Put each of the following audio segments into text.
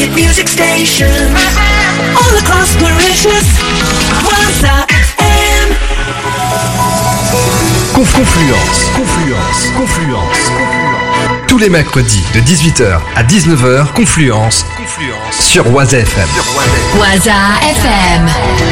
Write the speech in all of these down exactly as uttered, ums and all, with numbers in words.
hit music station. All across Mauritius. Waza F M. Confluence, Confluence, Confluence. Tous les mercredis de dix-huit heures à dix-neuf heures, Confluence, Confluence sur Waza F M. Waza F M.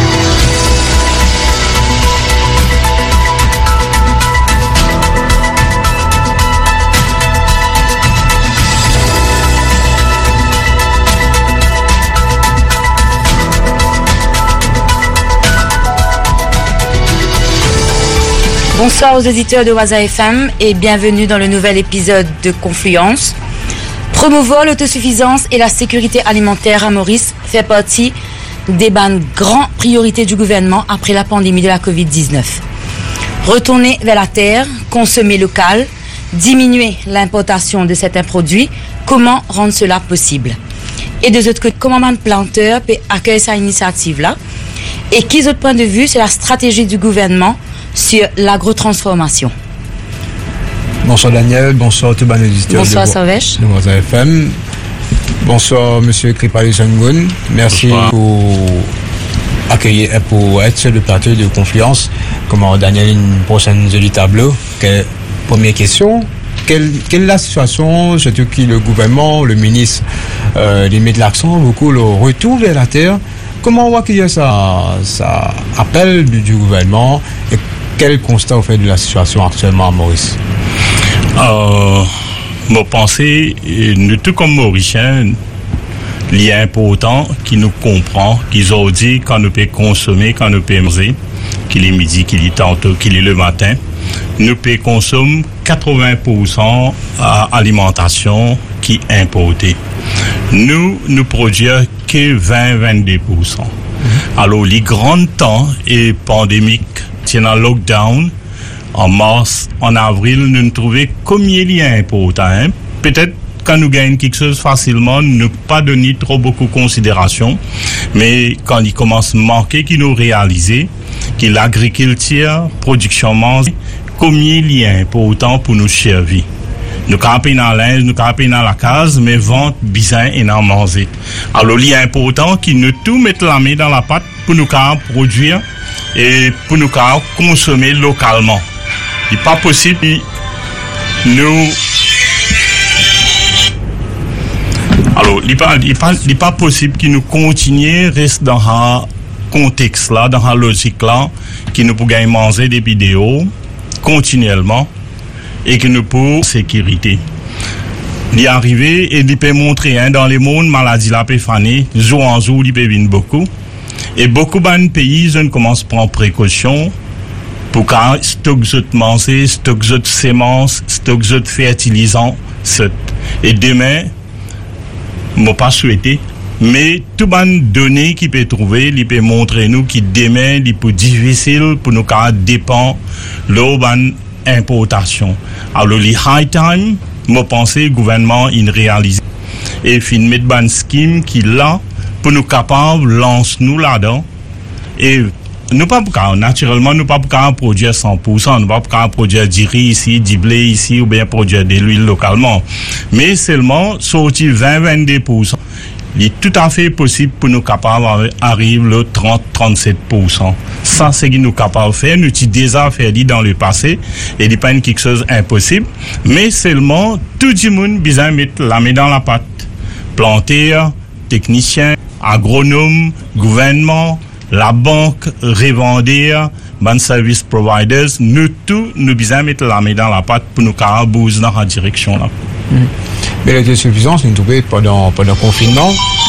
Bonsoir aux auditeurs de Waza F M et bienvenue dans le nouvel épisode de Confluence. Promouvoir l'autosuffisance et la sécurité alimentaire à Maurice fait partie des grandes priorités du gouvernement après la pandémie de la covid dix-neuf. Retourner vers la terre, consommer local, diminuer l'importation de certains produits, comment rendre cela possible? Et de l'autre côté, comment un planteur peut accueillir cette initiative-là? Et quels autres points de vue sur la stratégie du gouvernement sur l'agrotransformation? Bonsoir Daniel, bonsoir tout le monde auditeur. Bonsoir Savèche. De Waza F M. Bonsoir Monsieur Kripali Sangoun. Merci bonsoir. Pour accueillir, pour être sur le plateau de Confluence. Comment Daniel, une prochaine jolie tableau. Quelle, première question. Quelle, quelle est la situation, surtout que le gouvernement, le ministre, euh, il met de l'accent beaucoup le retour vers la terre. Comment on voit qu'il y a ça, ça appel du, du gouvernement et quel constat vous faites de la situation actuellement à Maurice? Euh, mon pensée, nous tout comme Mauriciens, il est important qu'ils nous comprennent, qu'ils ont dit quand nous pouvons consommer, quand nous pouvons manger, qu'il est midi, qu'il est tantôt, qu'il est le matin, nous pouvons consommer quatre-vingts pour cent d'alimentation qui est importée. Nous, nous produisons que vingt à vingt-deux pour cent. Mmh. Alors, les grands temps et pandémiques, c'est un lockdown, en mars, en avril, nous nous trouvons combien il y a important. Hein? Peut-être quand nous gagnons quelque chose facilement, ne pas donner trop beaucoup de considération. Mais quand il commence à manquer, qu'il nous réalise, que l'agriculture, production mange, combien il y a important pour nous servir. Nous campons dans linge, nous campons dans la case, mais vente bizarre et non manger. Alors, il est important qu'ils nous tout mettent la main dans la pâte pour nous produire et pour nous consommer localement. Il n'est pas possible, nous. Alors, il n'est pas, il pas, il pas possible que nous continuions à rester dans ce contexte-là, dans cette logique-là, que nous pouvons manger des vidéos continuellement. Et que nous pour sécurité. Il est arrivé et il peut montrer hein, dans le monde maladie la peut faner jour en jour il peut venir beaucoup et beaucoup de pays ils commencent à prendre précaution pour qu'un stock de manger, stock de semences, stock de fertilisants et demain moi pas souhaité mais tout les données qu'il peut trouver il peut montrer nous qui demain il peut difficile pour nous car dépend l'urban importation. Alors, les high time, moi, pensais, le gouvernement, il réalise. Et fin mettre ban scheme qui là, pour nous capables, lance nous là-dedans. Et nous pas pour naturellement, nous pas pour produire cent pour cent, nous pas pour produire du riz ici, du blé ici, ou bien produire de l'huile localement. Mais seulement, sortir vingt à vingt-deux pour cent. Il est tout à fait possible pour nous capables d'arriver le trente à trente-sept pour cent. Ça, c'est ce que nous sommes capables de faire. Nous avons déjà fait dans le passé. Et il n'est pas quelque chose d'impossible. Mais seulement, tout le monde a besoin de mettre la main dans la pâte. Planteurs, techniciens, agronomes, gouvernement, la banque, revendeurs, ban service providers. Nous tous, nous avons besoin de mettre la main dans la pâte pour nous capables bouger dans la direction là. Mmh. Mais l'autosuffisance, nous trouvons pendant pendant le confinement.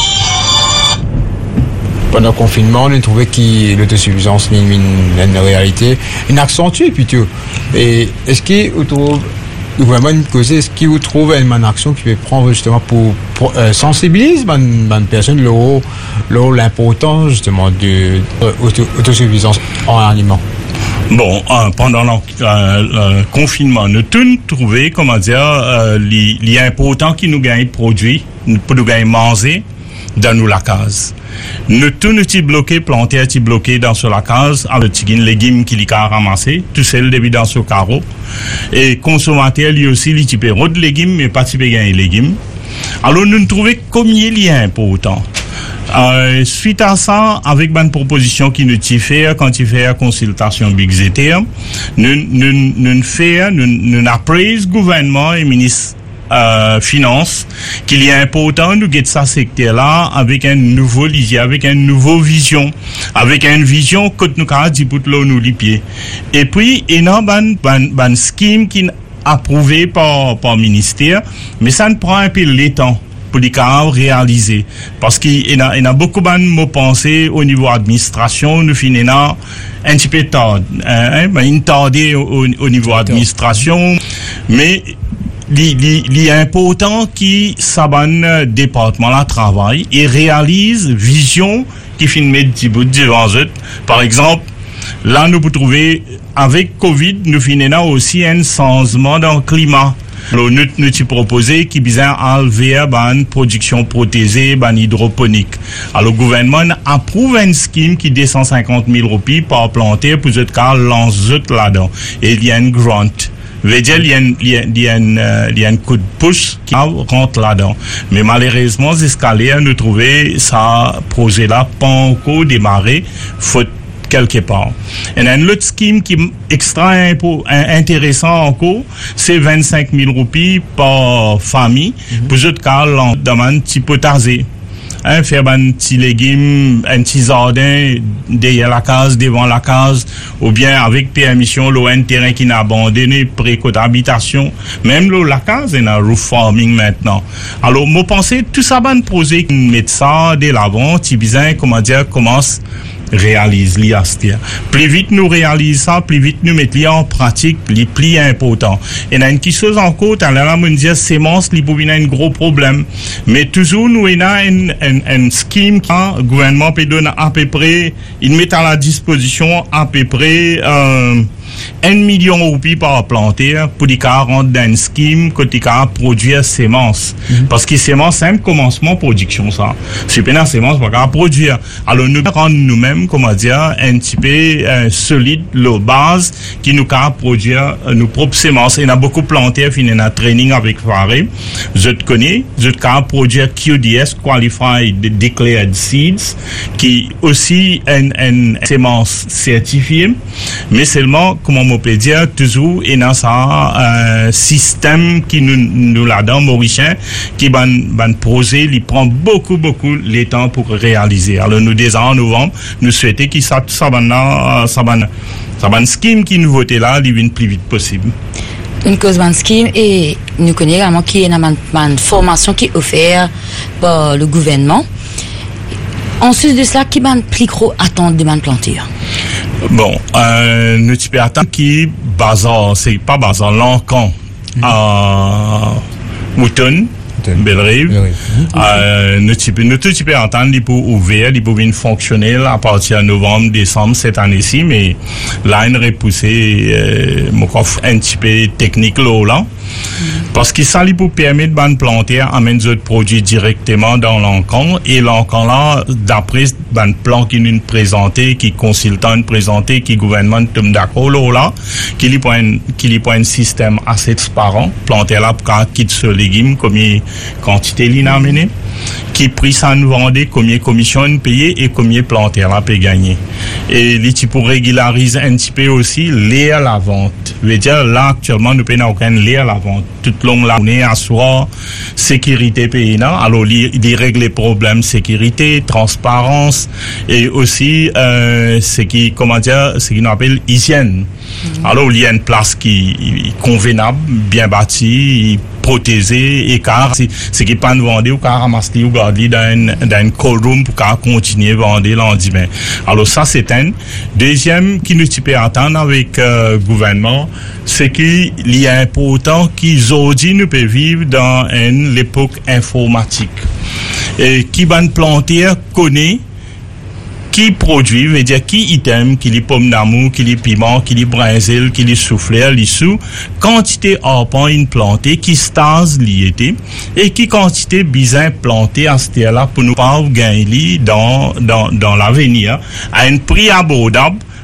Pendant le confinement, nous trouvons que l'autosuffisance est une, une, une réalité, une accentuée plutôt. Et est-ce qu'il vous trouve vraiment une cause, est-ce qu'il vous trouve une action qui peut prendre justement pour, pour euh, sensibiliser les personnes l'importance justement de l'autosuffisance en aliments? Bon, euh, pendant le euh, confinement, nous tous trouvé, comment dire, euh, les, les importants qui nous gagnent produits, pour nous gagner manger dans nous la case. Nous tous nous t'y bloqué, planter t'y bloqué dans sur la case, avec les légumes qui les a ramassés, tout seul début dans ce carreau. Et consommateur, lui aussi, il t'y peut de légumes, mais pas t'y peut gagner légumes. Alors, nous nous trouvons combien il est important. Euh, suite à ça, avec une proposition qui nous fait quand il fait la consultation budgétaire, nous nous nous fait nous nous apprise le gouvernement et ministre euh, finance qu'il est important de guetter ça secteur là avec un nouveau lisier, avec une nouveau vision, avec une vision que nous avons dit pour nous les pieds. Et puis il y a une ban ban scheme qui approuvé par par ministère, mais ça ne prend un peu le temps pour les cas réaliser, parce qu'il y a, il y a beaucoup de mots pensés au niveau administration, nous finissons un petit peu tard, hein, ben, une tardée au, au niveau administration, mais il est important que ça ban département là travaille et réalise vision qui finit de bout devant eux. Par exemple, là nous pouvons trouver avec Covid, nous finissons aussi un changement dans le climat. Alors, nous, nous t'y proposé qui bizarre enlever une production protégée, ban hydroponique. Alors, le gouvernement approuve une scheme qui descend cent cinquante mille roupies par planter pour ce cas, lance là-dedans. Et il y a une grant. Veut dire, il y a une, il y a, il y a une, euh, il y a un coup de push qui rentre là-dedans. Mais malheureusement, jusqu'à là, nous trouvons ça projet-là pas encore démarré, faute quelque part. Et un autre scheme qui est extra intéressant encore, c'est vingt-cinq mille roupies par famille, mm-hmm. pour ce cas, dans un petit potager. Hein, faire un petit légume, un petit jardin derrière la case, devant la case, ou bien avec permission, l'eau un terrain qui n'a abandonné, pré-côte habitation, même l'eau la case, il y a roof farming maintenant. Alors, moi, pensez, tout ça, ben, projet, mettre ça dès l'avant, petit bizarre, comment dire, commence réalise l'I A S T. Plus vite nous réalisons ça, plus vite nous mettons en pratique les plus importants. Et il y a une chose encore, à l'heure où on dit sémence, il y a un gros problème. Mais toujours, nous avons un scheme qui, le gouvernement peut donner à peu près, il met à la disposition à peu près, euh, un million de roupies par planter pour les cas rentrer dans une scheme que les cas produire sémences. Mm-hmm. Parce que sémences, c'est un commencement de production, ça. C'est pas une sémence pour qu'à produire. Alors, nous rendons nous-mêmes, comment dire, un petit peu euh, solide, la base, qui nous a produire euh, nos propres sémences. Il y a beaucoup de planter, il y a un training avec Faré. Je te connais, je te connais produire Q D S, Qualified Declared Seeds, qui aussi une, une sémence certifiée, mais seulement, comment on peut dire, toujours, il y a un système qui nous, nous l'a dans Mauricien, qui ban, ban projet, il prend beaucoup, beaucoup le temps pour réaliser. Alors, nous, déjà en novembre, nous souhaitons que ça, ça, ça, ça, ça, ça, scheme qui nous vote là, il vienne plus vite possible. Une cause de scheme et nous connaissons également qu'il y a une formation qui est offerte par le gouvernement. Ensuite de cela, qui va plus gros attendre de planter? Bon, euh, nous tu peux attendre qui bazar, c'est pas bazar, l'encan à Mouton, Bellerive. Euh, nous tu peux, nous tu peux attendre, il peut ouvrir, il peut venir fonctionner à partir de novembre, décembre cette année-ci, mais là, il repoussé, euh, mon coffre un petit peu technique là. Parce que ça lui permet de planter amener d'autres produits directement dans l'encan et l'encan là d'après ban plan qui nous présenté qui consultant présenté qui gouvernement tombe d'accord là qui lui point qui lui point un système assez transparent planter là pour quitte ce légume combien quantité il a amené qui prix ça nous vendait combien commission nous payer et combien planter là peut gagner et les types pour régulariser un petit peu aussi les à la vente veut dire là actuellement nous payons aucun lait à la vente toute longue la journée à soir sécurité paysan alors il règle les problèmes sécurité transparence et aussi euh, ce qui comment dire ce qu'on appelle hygiène. Mmh. Alors il y a une place qui est convenable bien bâtie protégée et car c'est qui pas vendre ou car ramasser ou garder dans un dans un cold room pour car continuer vendre l'endemain. Alors ça c'est un deuxième qui nous peut attendre avec euh, gouvernement c'est qu'il y a important qu'aujourd'hui nous peut vivre dans une l'époque informatique et qui van planter connaît qui produit, veut dire qui item, qui les pommes d'amour, qui les piments, qui les brinzel, qui les souffleurs, les sous, quantité arpent une plantée, qui stase liété, et qui quantité bizarre plantée à ce terre-là pour nous pas gagner dans, dans, dans l'avenir, à un prix abordable,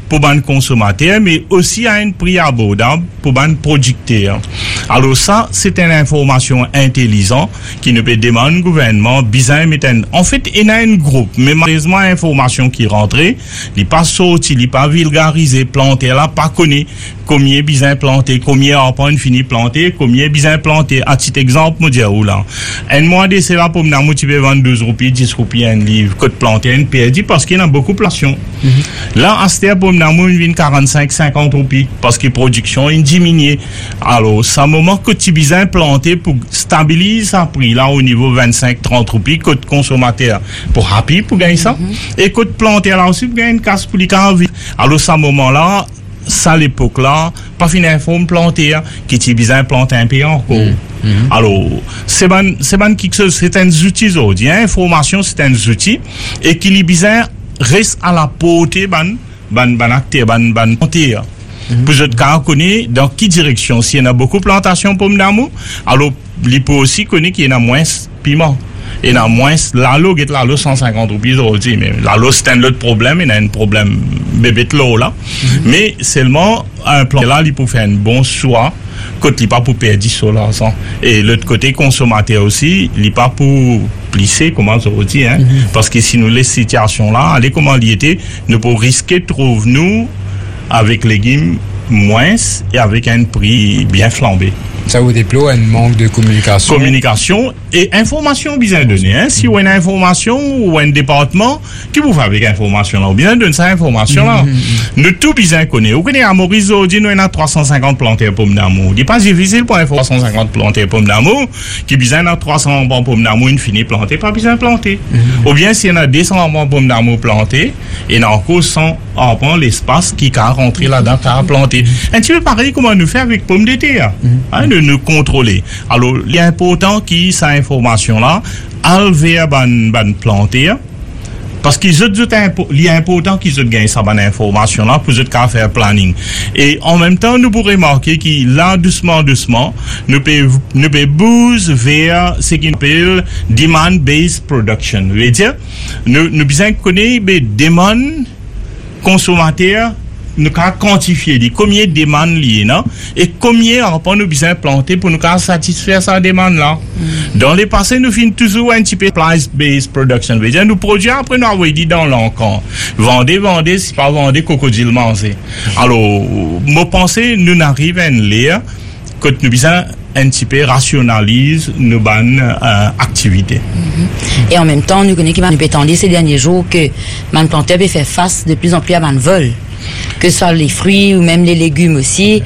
pour ban consommateur, mais aussi à un prix abordable pour ban producteur. Alors ça, c'est une information intelligente qui ne peut demander au gouvernement, bizarre, mais en fait, il y a un groupe, mais malheureusement, information qui rentrait, il n'est pas sorti, il n'est pas vulgarisé, planté, là, pas connu combien bizarre planté, combien arpent fini planté, combien bizarre planté. À titre exemple, moi dire où là, un mois de c'est là pour me tu peux vendre douze roupies, dix roupies un livre, code planté, un perdu parce qu'il y a beaucoup de plantation. Mm-hmm. Là, à ce pour me une quarante-cinq, cinquante roupies parce que production est diminuée. Alors, c'est un moment que tu bizarre planté pour stabiliser sa prix là au niveau vingt-cinq, trente roupies, code consommateur pour happy pour gagner ça. Mm-hmm. Et code planté là aussi pour gagner une casse pour les cannes. Alors, c'est un moment là, ça, à l'époque là, pas fini info me planter, qui t'y bizarre planter un pays encore. Mm. Mm-hmm. Alors, c'est ban, c'est ban quelque chose, c'est un outil aujourd'hui, hein, information, c'est un outil, et qui les bizarre reste à la portée, ban, ban, ban acteur, ban, ban planter. Mm-hmm. Pour autres cas, connaître dans quelle direction, s'il y en a beaucoup de plantations pour m'damou, alors, il peut aussi connaître qu'il y en a moins piment. Et dans moins, la l'eau est la l'eau cent cinquante roupies aujourd'hui, mais la l'eau c'est un autre problème, il y a un problème bébé de l'eau là. Mm-hmm. Mais seulement, un plan là, il peut faire un bon choix, côté pas pour perdre sur l'argent. Et l'autre côté, consommateur aussi, il pas pour plisser, comment ça veut dire, hein. Mm-hmm. Parce que si nous les situations là, allez comment il était, nous pouvons risquer de trouver nous avec légumes moins et avec un prix bien flambé. Ça vous déploie un manque de communication. Communication et information bien donnée. Hein? Si vous avez une information ou un département, qui vous fait avec information là? Ou bien donne cette information là. Mm-hmm. Nous tout bien connaît. Vous connaissez à Maurice, nous avons trois cent cinquante plantés pommes d'amour. Il n'est pas difficile pour avoir trois cent cinquante plantés pommes d'amour, qui bien dans trois cents pommes d'amour, une finie plantée, pas bien planté. Mm-hmm. Ou bien s'il y en a deux cents pommes d'amour plantées, et il y a encore cent arpents l'espace qui a rentré là-dedans, qui a planté. Un petit peu pareil comment nous fait avec pommes de terre. Mm-hmm. Hein, de nous contrôler. Alors, il est important qu'il cette information-là, enlever ban ban planter, parce qu'il est important qu'ils gagnent cette bonne information-là pour faire planning. Et en même temps, nous pourrons remarquer qu'il là, doucement, doucement, nous pouvons nous bouger vers ce qu'on appelle demand-based production. Vous voyez dire, nous, nous besoin connaître les demandes consommateurs, nous avons quantifié combien de demandes liées, non? Et combien on nous besoin planter pour nous satisfaire cette demande-là. Mm. Dans les passés, nous finissons toujours un petit peu price-based production. Veut dire, nous produisons après nous avons dit dans l'encan. Vendez, vendez, si pas vendez, crocodile manger. Alors, moi, pensée, nous n'arrivons à une lire que nous besoin un petit peu rationalise nos bonnes euh, activités. Mm-hmm. Et en même temps, nous connaissons qui va nous ces derniers jours que man planteur peut faire face de plus en plus à man vol. Que ce soit les fruits ou même les légumes aussi.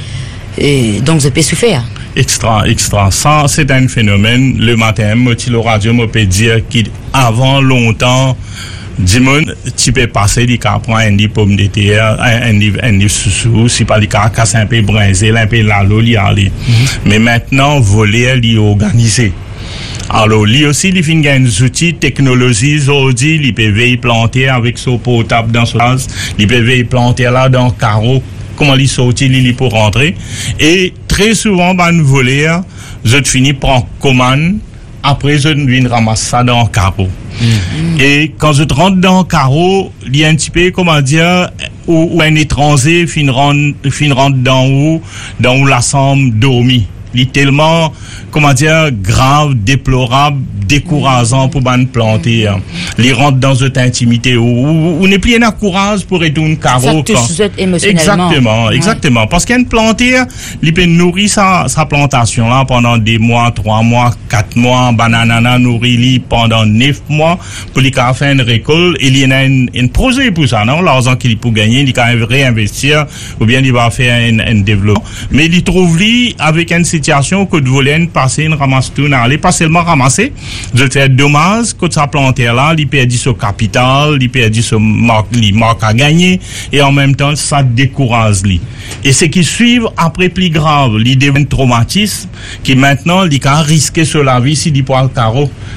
Et donc, je peux souffrir. Extra, extra. Ça, c'est un phénomène. Le matin, moi, le radio, me peut dire qu'avant longtemps, Dimon, tu peux passer, il prend un livre pomme de terre, un livre, un livre sous-sous, si pas, il casse un peu brisé, un peu la l'eau, il aller. Mais maintenant, voler, il est organisé. Alors, lui aussi, il fait des outils, technologies, aujourd'hui, il peut veiller planter avec son potable dans son gaz, il peut veiller planter là dans le carreau, comment il sortit, il peut rentrer. Et très souvent, ben, voler, je finis par commande, après, je viens ramasser ça dans le carreau. Mm. Et quand je rentre dans le carreau, il y a un petit peu, comment dire, où, où un étranger fin rentre, fin rentre dans où, dans où la chambre dormit. Il est tellement, comment dire, grave, déplorable, décourageant pour ban planter. Il rentre dans cette intimité où on n'est plus un courage pour être un carreau. Ça touche émotionnellement. Exactement, exactement. Ouais. Parce qu'un planter, il peut nourrir sa, sa plantation là pendant des mois, trois mois, quatre mois, bananana nourrit pendant neuf mois pour lui faire une récolte. Et il y a un, un projet pour ça, non? L'argent qu'il peut gagner, il peut réinvestir ou bien il va faire un, un développement. Mais il trouve lui avec une situation que de voler, passer, une ramasse tout, n'allez pas seulement ramasser. Je fais dommage que ça planter là, il perd son capital, il perd son marque, il marque à gagner, et en même temps, ça décourage lui. Et ce qui suit après plus grave, l'idée d'un traumatisme, qui maintenant, il a risqué sur la vie, s'il dit pas le carreau,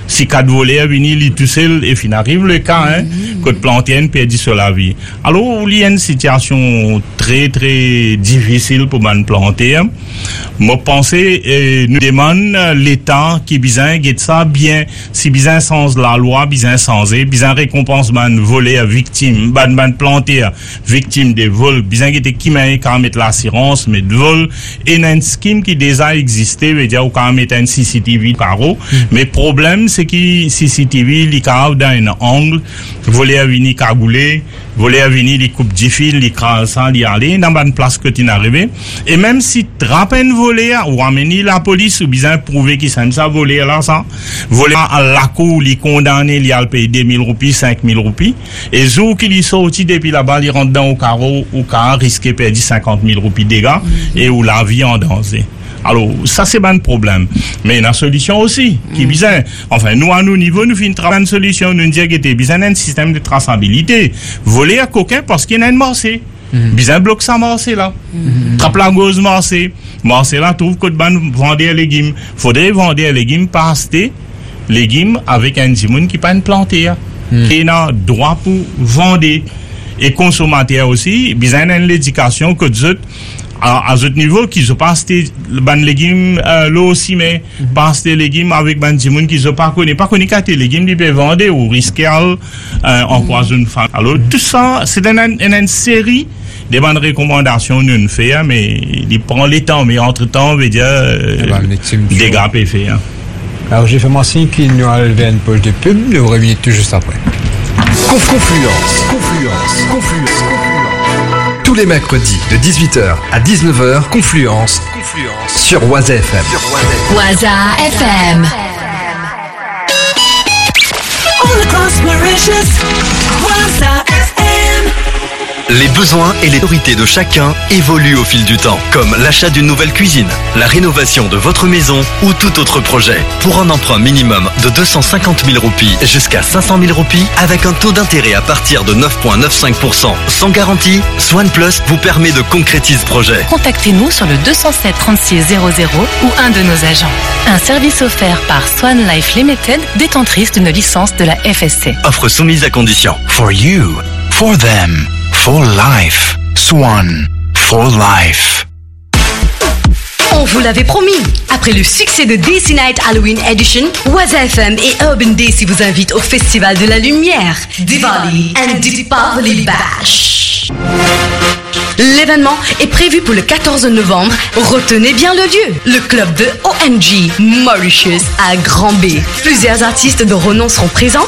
Si quatre volets viennent, ils tout seul, et fin arrive le cas, hein, que plantienne perdit sur la vie. Alors, il y a une situation très, très difficile pour man planter, hein. Moi, pensez, euh, nous demande l'État qui besoin de ça bien, si besoin sans la loi, besoin sans et, besoin récompense man volé à victime, man, man planté à victime des vols, besoin de qui m'a qu'à mettre l'assurance, mais de vol, et une scheme qui déjà existé, veut dire, ou qu'à mettre un C C T V carreau, mm. mais problème, c'est que C C T V, il carreau dans un angle, volé à venir cagoulé, volé à venir, il coupe dix fils, il crase sans y aller, dans une place que tu n'arrives, et même si trappe un volé, ou amener la police, ou besoin prouver qu'il s'aime ça, voler là, ça, voler à la cour, il condamné, il a payé deux mille roupies, cinq mille roupies, et jour qu'il est sorti depuis là-bas, il rentre dans au carreau, ou car risqué perdre cinquante mille roupies de dégâts, mm-hmm. et où la vie en danger. Alors, ça, c'est pas un problème. Mais la solution aussi, qui est mm. bizarre. Enfin, nous, à nos niveaux, nous faisons une solution. Nous disons qu'il y a besoin d'un système de traçabilité. Voler à coquin parce qu'il y a une marché. Mm. Besoin bloc ça marché là. Mm. Trappe la gauche marché. Marché là, trouve que de vendre des légumes. Faudrait vendre des légumes parce que légumes avec un dimoun qui pas une planter. Mm. Qui a droit pour vendre. Et consommateurs aussi, besoin d'une éducation que nous à, à ce niveau qui se passe des ban légumes euh, là aussi mais mm-hmm. passe des légumes avec ban des gens qui se pas connaît pas connaît qu'à des légumes ils peuvent vendre ou risquer euh, empoisonner une femme. Alors tout ça c'est une, une, une série de bonnes recommandations nous fait hein, mais il prend le temps mais entre temps veut dire euh, ah ben, dégâts peut faire hein. Alors j'ai fait mon signe qu'il nous a levé une poche de pub, nous revenons tout juste après. Confluence, Confluence, Confluence. Tous les mercredis de dix-huit heures à dix-neuf heures, Confluence, Confluence sur Waza F M. Waza F M. All across Mauritius, Waza F M. Les besoins et les priorités de chacun évoluent au fil du temps, comme l'achat d'une nouvelle cuisine, la rénovation de votre maison ou tout autre projet. Pour un emprunt minimum de deux cent cinquante mille roupies jusqu'à cinq cent mille roupies, avec un taux d'intérêt à partir de neuf virgule quatre-vingt-quinze pour cent sans garantie, Swan Plus vous permet de concrétiser ce projet. Contactez-nous sur le deux zéro sept trente-six zéro zéro ou un de nos agents. Un service offert par Swan Life Limited, détentrice d'une licence de la F S C. Offre soumise à condition. For you, for them. For life. Swan. For life. On vous l'avait promis. Après le succès de Daisy Night Halloween Edition, Waza F M et Urban Daisy vous invitent au Festival de la Lumière, Diwali and Deepavali Bash. L'événement est prévu pour le quatorze novembre. Retenez bien le lieu, le club de O M G Mauritius à Grand B. Plusieurs artistes de renom seront présents.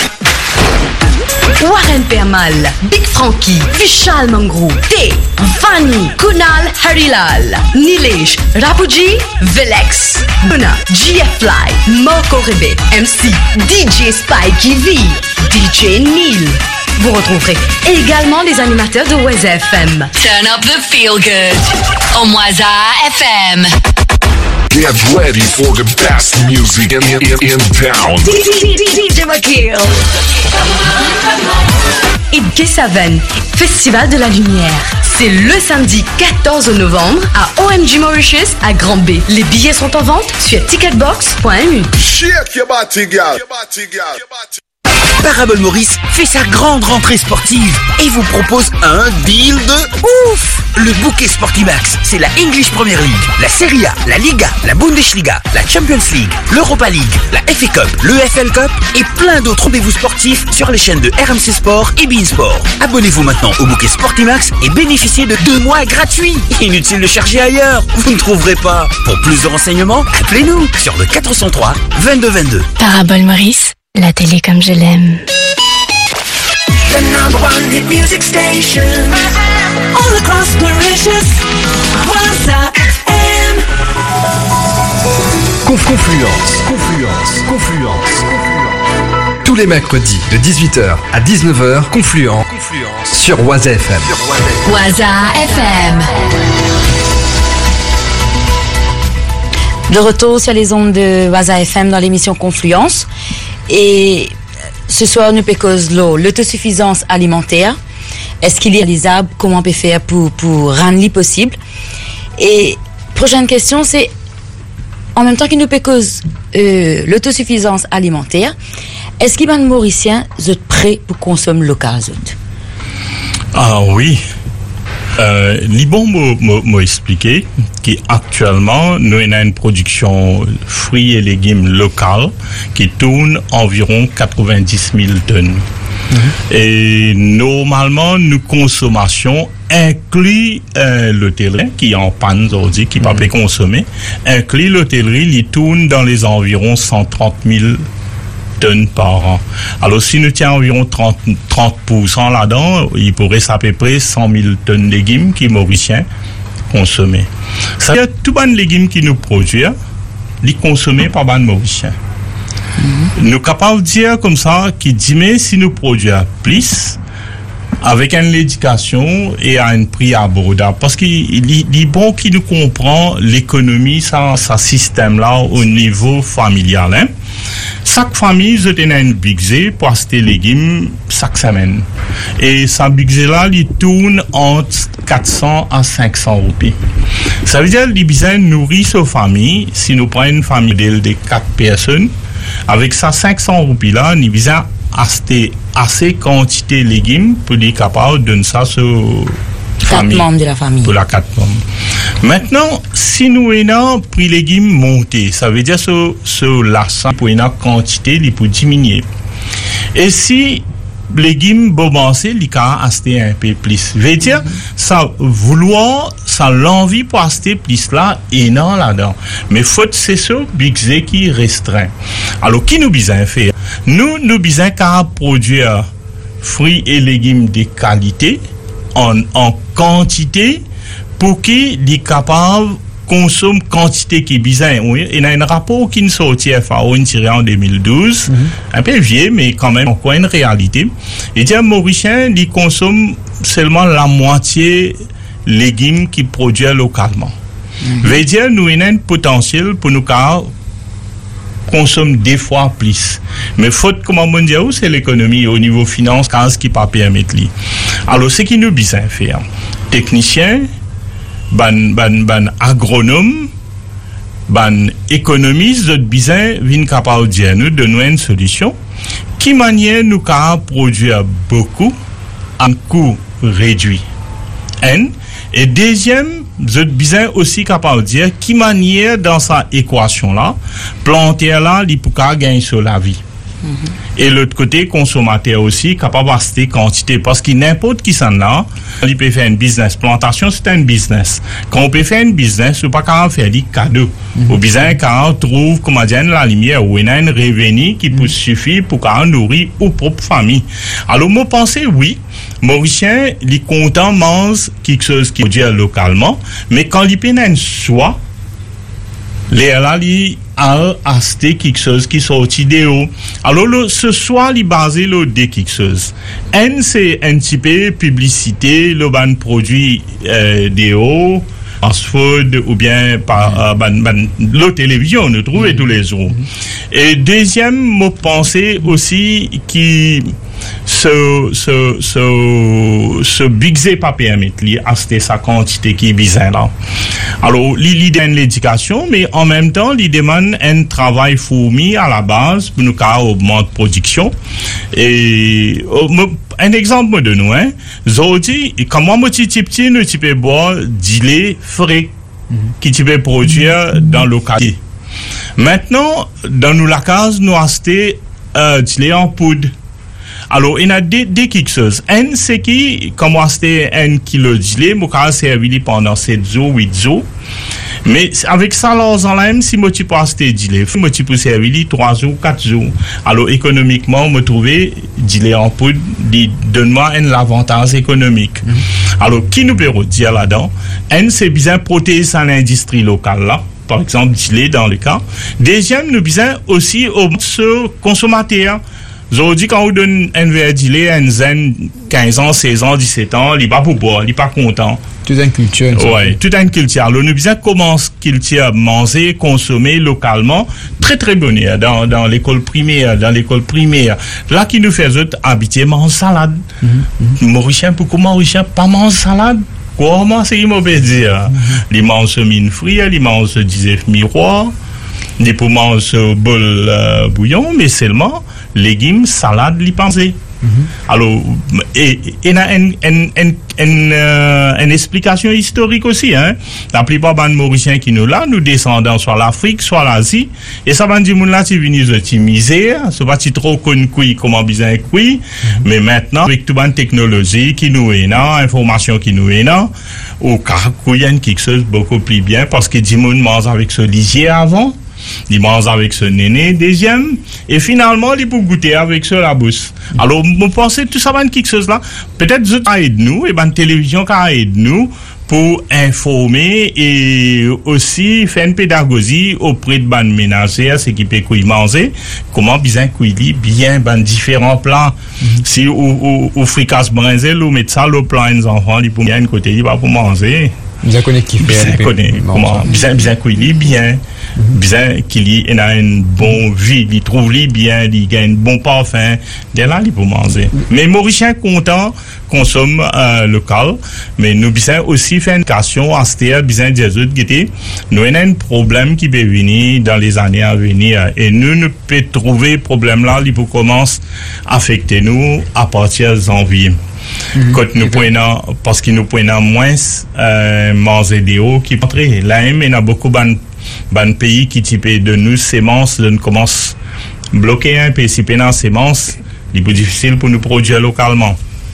Warren Permal, Big Frankie, Vishal Mangrou, T, Vani, Kunal Harilal, Nilesh, Rapuji, Velex, Buna, G F Fly, Marco Rebe, M C, D J Spikey V, D J Neil. Vous retrouverez également les animateurs de Waza F M. Turn up the feel good on Waza F M. Get ready for the best music in, in, in town. D J Makil. Et Kessaven, Festival de la Lumière. C'est le samedi quatorze novembre à O M G Mauritius à Grand B. Les billets sont en vente sur ticketbox point m u. Shake your body, girl. Parabole Maurice fait sa grande rentrée sportive et vous propose un deal de ouf. Le bouquet Sportimax, c'est la English Premier League, la Serie A, la Liga, la Bundesliga, la Champions League, l'Europa League, la F A Cup, le F L Cup et plein d'autres rendez-vous sportifs sur les chaînes de R M C Sport et beIN Sport. Abonnez-vous maintenant au bouquet Sportimax et bénéficiez de deux mois gratuits. Inutile de chercher ailleurs, vous ne trouverez pas. Pour plus de renseignements, appelez-nous sur le quatre cent trois vingt-deux vingt-deux. Parabole Maurice, la télé comme je l'aime. The number one hit music station. All across Mauritius. Waza F M. Confluence, Confluence, Confluence. Tous les mercredis de dix-huit heures à dix-neuf heures, Confluence sur Waza F M. Waza F M. De retour sur les ondes de Waza F M dans l'émission Confluence. Et ce soir, nous cause l'eau, l'autosuffisance alimentaire. Est-ce qu'il est réalisable? Comment on peut faire pour, pour rendre possible? Et prochaine question, c'est en même temps qu'il nous peut cause euh, l'autosuffisance alimentaire, est-ce qu'il y a des Mauriciens qui sont prêts pour consommer local? Ah oui. Euh, Libon m'a expliqué qu'actuellement, nous avons une production fruits et légumes locaux qui tourne environ quatre-vingt-dix mille tonnes. Mm-hmm. Et normalement, nos consommations incluent euh, l'hôtellerie qui est en panne aujourd'hui, qui ne peut pas consommer, inclut l'hôtellerie, qui tourne dans les environs cent trente mille tonnes par an. Alors, si nous tient environ trente pour cent là-dedans, il pourrait à peu près cent mille tonnes de légumes qui mauriciens consommer. Ça veut dire tout les légumes qui nous produisent, les consommer par les mauriciens. Mm-hmm. Nous sommes capables de dire comme ça, qui dit, mais si nous produisons plus, avec une éducation et à un prix abordable. Parce qu'il est bon qu'il nous comprend l'économie, ça, ça système-là au niveau familial. Hein? Chaque famille, je donne un budget pour acheter les légumes chaque semaine. Et ce budget-là, il tourne entre quatre cents à cinq cents roupies. Ça veut dire que les besoins nourrissent aux familles. Si nous prenons une famille de quatre personnes, avec ça cinq cents roupies-là, nous besoin acheter assez quantité de légumes pour être capable de donner ça aux quatre membres de la famille. Pour la quatre membres. Maintenant, si nous avons pris les légumes montés, ça veut dire que ce l'argent pour une quantité, il peut diminuer. Et si les légumes bobancés, il peut acheter un peu plus. Ça veut dire, ça vouloir, ça l'envie pour acheter plus là, et non là-dedans. Mais faute, c'est ce budget qui restreint. Alors, qui nous besoin faire? Nous, nous besoin qu'à produire fruits et légumes de qualité, en, en quantité, pour qu'il est capable de consommer quantité qui est besoin. Oui, il y a un rapport qui nous sortit F A O tiré en deux mille douze, mm-hmm. un peu vieux, mais quand même encore une réalité. Il dit, Mauricien, il consomme seulement la moitié légumes qu'il produit localement. Mm-hmm. Veut dire, nous avons un potentiel pour nous consommer deux fois plus. Mais faute, comment on dit, c'est l'économie au niveau finance, ce qui ne peut pas permettre. Alors, ce qui nous besoin faire, technicien, ban, ban, ban agronome, ban économiste, notre besoin, vient capable de dire nous, de nous une solution, qui manière nous capable produire beaucoup, à un coût réduit. N. Et deuxième, vous êtes besoin aussi capable de dire qui manière dans sa équation là, planter là, il peut gagner sur la vie. Mm-hmm. Et l'autre côté, consommateur aussi, capable d'acheter quantité. Parce que n'importe qui s'en là, il peut faire un business. Plantation, c'est un business. Quand on peut faire un business, on peut pas faire des cadeaux. Mm-hmm. Au besoin, quand on trouve, comment dire, la lumière, ou on a un revenu qui peut suffire pour qu'on nourrit ou propre famille. Alors, moi, pensez, oui, Mauricien, il est content, mange quelque chose qui produit localement, mais quand il peut une soie, les là, il a acheté quelque chose qui sorti de haut. Alors, le, ce soir, il est basé là, de quelque chose. Un, c'est un petit peu publicité, le ban produit euh, de haut, fast food, ou bien par euh, ban, ban, la télévision, nous trouvons mm-hmm. tous les jours. Mm-hmm. Et deuxième, moi, pensez aussi qui ce ce ce ce budget pas permettre lui acheter sa quantité qui est besoin là. Alors il donne l'éducation, mais en même temps il demande un travail fourni à la base pour nous augmenter production. Et un exemple de nous, hein, aujourd'hui comment moi petit petit nous type boire du lait frais qui type produire dans le quartier. Maintenant dans nous la case nous acheter euh, du lait en poudre. Alors, il y a deux, deux quelque chose. Un, c'est qui, comme on acheter un kilo de lait, moi, quand servi pendant sept jours, huit jours. Mais, avec ça, là, si moi, tu peux acheter du lait, moi, tu peux servir trois jours, quatre jours. Alors, économiquement, me trouver du lait en poudre, donne-moi un avantage économique. Mm-hmm. Alors, qui nous peut dire là-dedans? Un, c'est bien protéger ça l'industrie locale, là. Par exemple, du lait dans le cas. Deuxième, nous besoin aussi au consommateur. Aujourd'hui, quand on donne un verre de lait à un zen, quinze ans, seize ans, dix-sept ans, il n'est pas pour boire, il n'est pas content. Toute une culture. Oui, toute une culture. Alors, nous besoin comment culture manger, consommer localement, très très bonne dans, dans l'école primaire, dans l'école primaire. Là, qui nous fait autres habiter manger salade. Mm-hmm. Mauricien, pourquoi Mauricien pas manger salade? Comment c'est qu'il m'a dire? Mm-hmm. Les mangent mine fruits, les mangent disait miroir. Des pour manger bol euh, bouillon, mais seulement légumes, salade, li pensé. Mm-hmm. Alors, et il y a une, une, une, une, euh, une explication historique aussi. Hein? La plupart des Mauriciens qui nous là, nous descendons soit l'Afrique, soit l'Asie, et ça va dire que là, tu viens de misère, c'est pas trop connu comment bien cuit, mm-hmm. mais maintenant, avec toute la technologie qui nous est là, information qui nous est là, au cas où il y a quelque chose beaucoup plus bien, parce que du monde mange avec ce lisier avant. Il mange avec ce néné, deuxième, et finalement, il peut goûter avec ce la bouche. Alors, je pense que tout ça va être quelque chose là. Peut-être que ça aide nous, et ben, télévision qui aide nous pour informer et aussi faire une pédagogie auprès de ban ménagères, ce qui peut quoi manger, comment bien cuire bien ben différents plats. Mm-hmm. Si ou ou ou fricasse brinzel ou mettre ça le plat des enfants, il pour bien côté, il va pour manger. Bien connaître qui fait. Bien connaître comment bien bien cuire bien. Bien qu'il a une bonne vie, il trouve lui bien, il gagne un bon parfum, dès là il peut manger. Mais Mauricien content consomme euh, local, mais nous bien aussi faire une question à cette bien des autres qui nous avons un problème qui peut venir dans les années à venir et nous ne peut trouver problème là, il peut commencer à affecter nous à partir de janvier. Mm-hmm. Quand nous prenons, parce que nous prenons moins euh, manger des eaux qui entrent. Là, il y a beaucoup de ban pays qui type de nous sémences de nous commence bloquer un peu si pénal sémences il est plus difficile pour nous produire localement.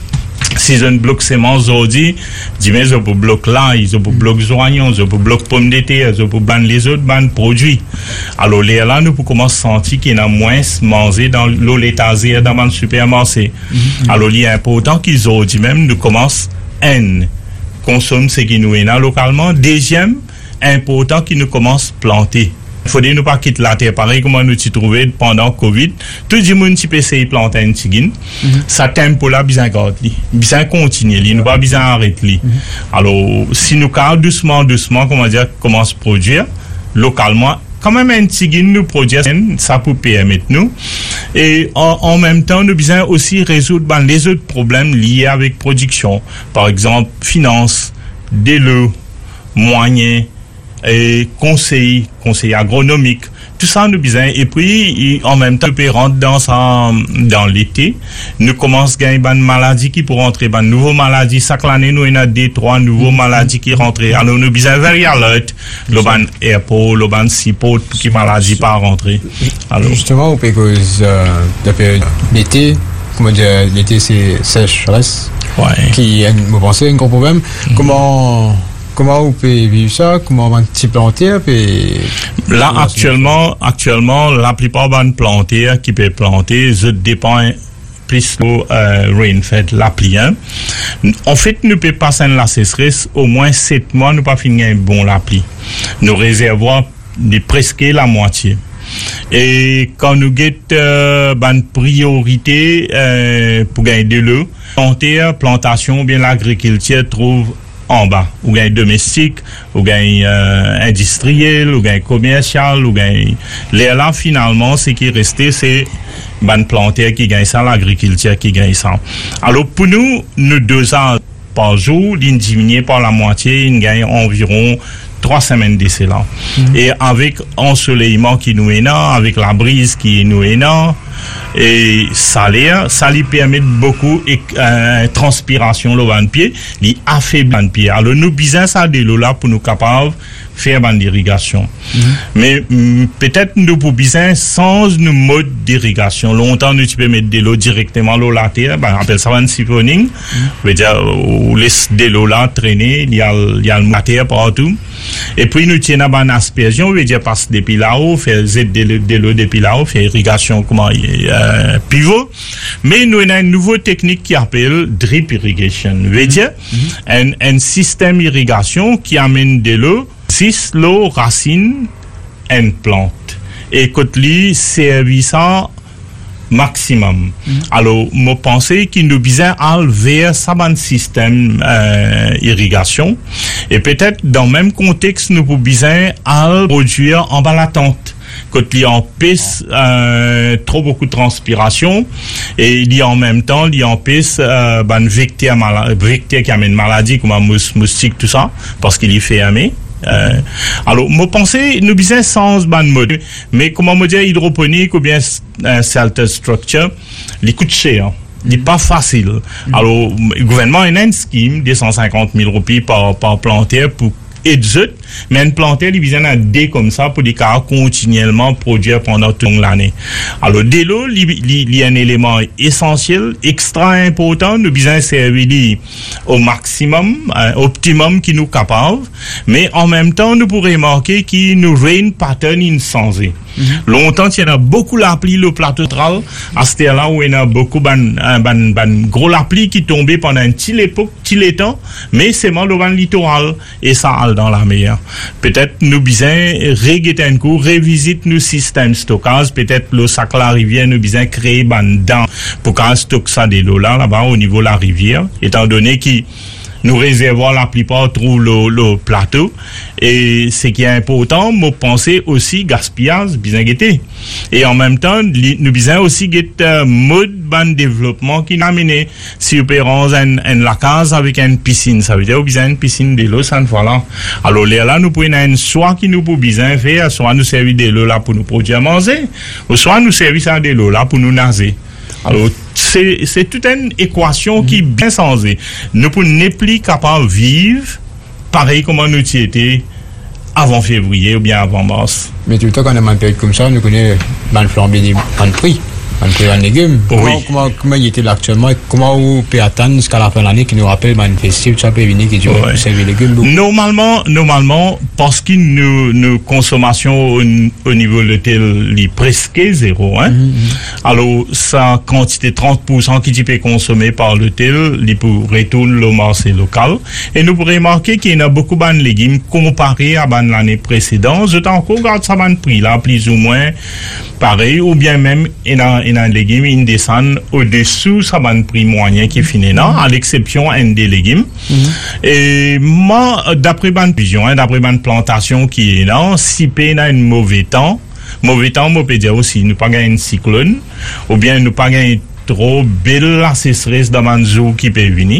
Si je ne bloque sémences aujourd'hui, dis-moi je peux bloquer là, je peux bloquer oignons, je peux bloquer pommes de terre, je peux ban les autres ban produits. Alors là nous pouvons commencer à sentir qu'il y a moins manger dans l'eau létasière dans le supermarché. Mm-hmm. Alors il est important qu'ils aujourd'hui même nous commence un consomme ce qui nous est là localement. Deuxième important qu'ils nous commencent à planter. Il faut nous pas quitter la terre pareil comme nous t'y trouvé pendant Covid. Tout le monde qui peut essayer de planter une tigine. Mm-hmm. Ça tempo là bien garder, bien continuer, il nous pas bien arrêter. Mm-hmm. Alors si nous car doucement doucement comment dire commence à produire localement quand même un tigine nous produire ça peut permettre nous et en, en même temps nous besoin aussi résoudre ben, les autres problèmes liés avec production. Par exemple, finance, délai, moyens et conseil, conseil agronomique, tout ça nous besoin. Et puis, en même temps, nous peut rentrer dans, ça, dans l'été. Nous commençons à gagner une maladie qui pour rentrer, une nouvelle maladie. Chaque année, nous avons des trois nouvelles maladies qui rentrent. Alors, nous besoin very alert. Le ban airport, le ban sipo, qui maladie pas rentrer. Alors. Justement, au cause euh, de la période d'été, comment dire, l'été c'est sécheresse. Ouais. Qui, vous pensez, un gros problème. Mm-hmm. Comment, Comment vous pouvez vivre ça? Comment on peut planter? Là, actuellement, actuellement, la plupart des planter qui peuvent planter, je dépend plus de euh, rainfed, la pluie. En fait, nous pouvons passer la sécheresse au moins sept mois, nous pas finir un bon la pluie. Nos réservoirs de presque la moitié. Et quand nous avons euh, une priorité euh, pour gagner de l'eau, planter, plantation, bien l'agriculture trouve en bas, ou gain domestique, ou gain euh, industriel, ou gain commercial, ou gain là finalement ce qui est resté c'est ban planter qui gagne ça, l'agriculture qui gagne ça. Alors pour nous, nous deux ans par jour, il diminue par la moitié, il gagne environ trois semaines d'essai là. Mm-hmm. Et avec ensoleillement qui nous est là, avec la brise qui nous est là, et ça l'air, ça lui permet beaucoup et euh, transpiration le van pied, lui affaiblit le pied. Alors nous besoin ça de l'eau là pour nous capables faire une irrigation. Mm-hmm. Mais mm, peut-être nous pour besoin sans nos mode d'irrigation. Longtemps nous tu peux mettre de l'eau directement l'eau la terre, ben on appelle ça un siphoning. Mm-hmm. Veut dire on laisse de l'eau là traîner, il y a il y a la terre partout. Et puis nous tiens à une aspersion, veut dire passer depuis là-haut, faire de l'eau depuis là-haut, faire irrigation comment euh, pivot. Mais nous avons une nouvelle technique qui appelle drip irrigation. Veut dire mm-hmm. un un système d'irrigation qui amène de l'eau six l'eau racine une plante et quand lui service ça maximum. Mm-hmm. Alors moi pensais qu'il nous besoin aller vers ça un système euh, irrigation et peut-être dans le même contexte nous pouvons besoin aller produire en bas la tente. Quand il y a en pisse euh, trop beaucoup de transpiration et il y a en même temps il y a en pisse euh, ben vecteur mala- vecteur qui amène maladie comme un mous- moustique tout ça parce qu'il y fait aimer Euh, alors, moi pensais, nous besoin sans ban mode, mais comment me dire hydroponique ou bien un shelter structure, les coûts cher. Il n'est pas facile. Alors, le gouvernement a une scheme de cent cinquante mille roupies par, par planter pour aider, mais une planter, il vient à des comme ça pour des cas continuellement produire pendant toute l'année. Alors, dès là, il y a un élément essentiel, extra important, nous besoin servir au maximum, euh, optimum qui nous capable, mais en même temps, nous pourrions remarquer qu'il nous règne pattern insensé. Mm-hmm. Longtemps, il y a beaucoup l'appli, le plateau tral, à ce là où il y a beaucoup ban, ban, ban, gros l'appli qui tombait pendant une petite époque, petit temps, mais c'est mal le ban littoral, et ça a dans la meilleure. Peut-être nous besoin reguetter un coup, révisiter nos systèmes de stockage, peut-être le sac la rivière, nous besoin créer ban dents pour qu'on stocke ça des lots là, là-bas, au niveau de la rivière, étant donné qu'il nous réservons la plupart trop le, le plateau et ce qui est important, nous penser aussi gaspillage bien guetté et en même temps nous besoin aussi guetter euh, mode ban développement qui n'a mené si opérons un un la case avec une piscine, ça veut dire besoin une piscine de l'eau ça voilà. Alors là nous prenons un soit qui nous pour besoin faire, soit nous servir de l'eau là pour nous produire manger, ou soit nous servir ça de l'eau là pour nous nager. Alors c'est c'est toute une équation qui est bien sensée. Nous ne plus capables de vivre pareil comme nous étions avant février ou bien avant mars. Mais tout le temps qu'on a une période comme ça, nous connaissons le flambé des prix. Un peu un légume. Comment, oui. comment, comment il était là actuellement et comment on peut attendre jusqu'à la fin de l'année qui nous rappelle un festival, ça peut venir qui dure pour servir les légumes. Beaucoup. Normalement, normalement, parce que nos, nos consommations au, au niveau de l'hôtel est presque zéro, hein. Mm-hmm. Alors, sa quantité trente pour cent qui peut consommer par l'hôtel, il peut retourner le marché local. Et nous pourrions remarquer qu'il y a beaucoup de légumes comparé à l'année précédente. Je t'en encore garde ça ban prix là, plus ou moins pareil, ou bien même, il y a et un légume, il descend au-dessous, ça va un prix moyen qui finit là, à l'exception un des légumes. Mm-hmm. Et moi, d'après ma vision, hein, d'après ma plantation qui est là, si il y a un mauvais temps, mauvais temps, on peut dire aussi, nous pas gagner un cyclone, ou bien nous pas gagner trop belle la sécheresse dans manzo qui peut venir,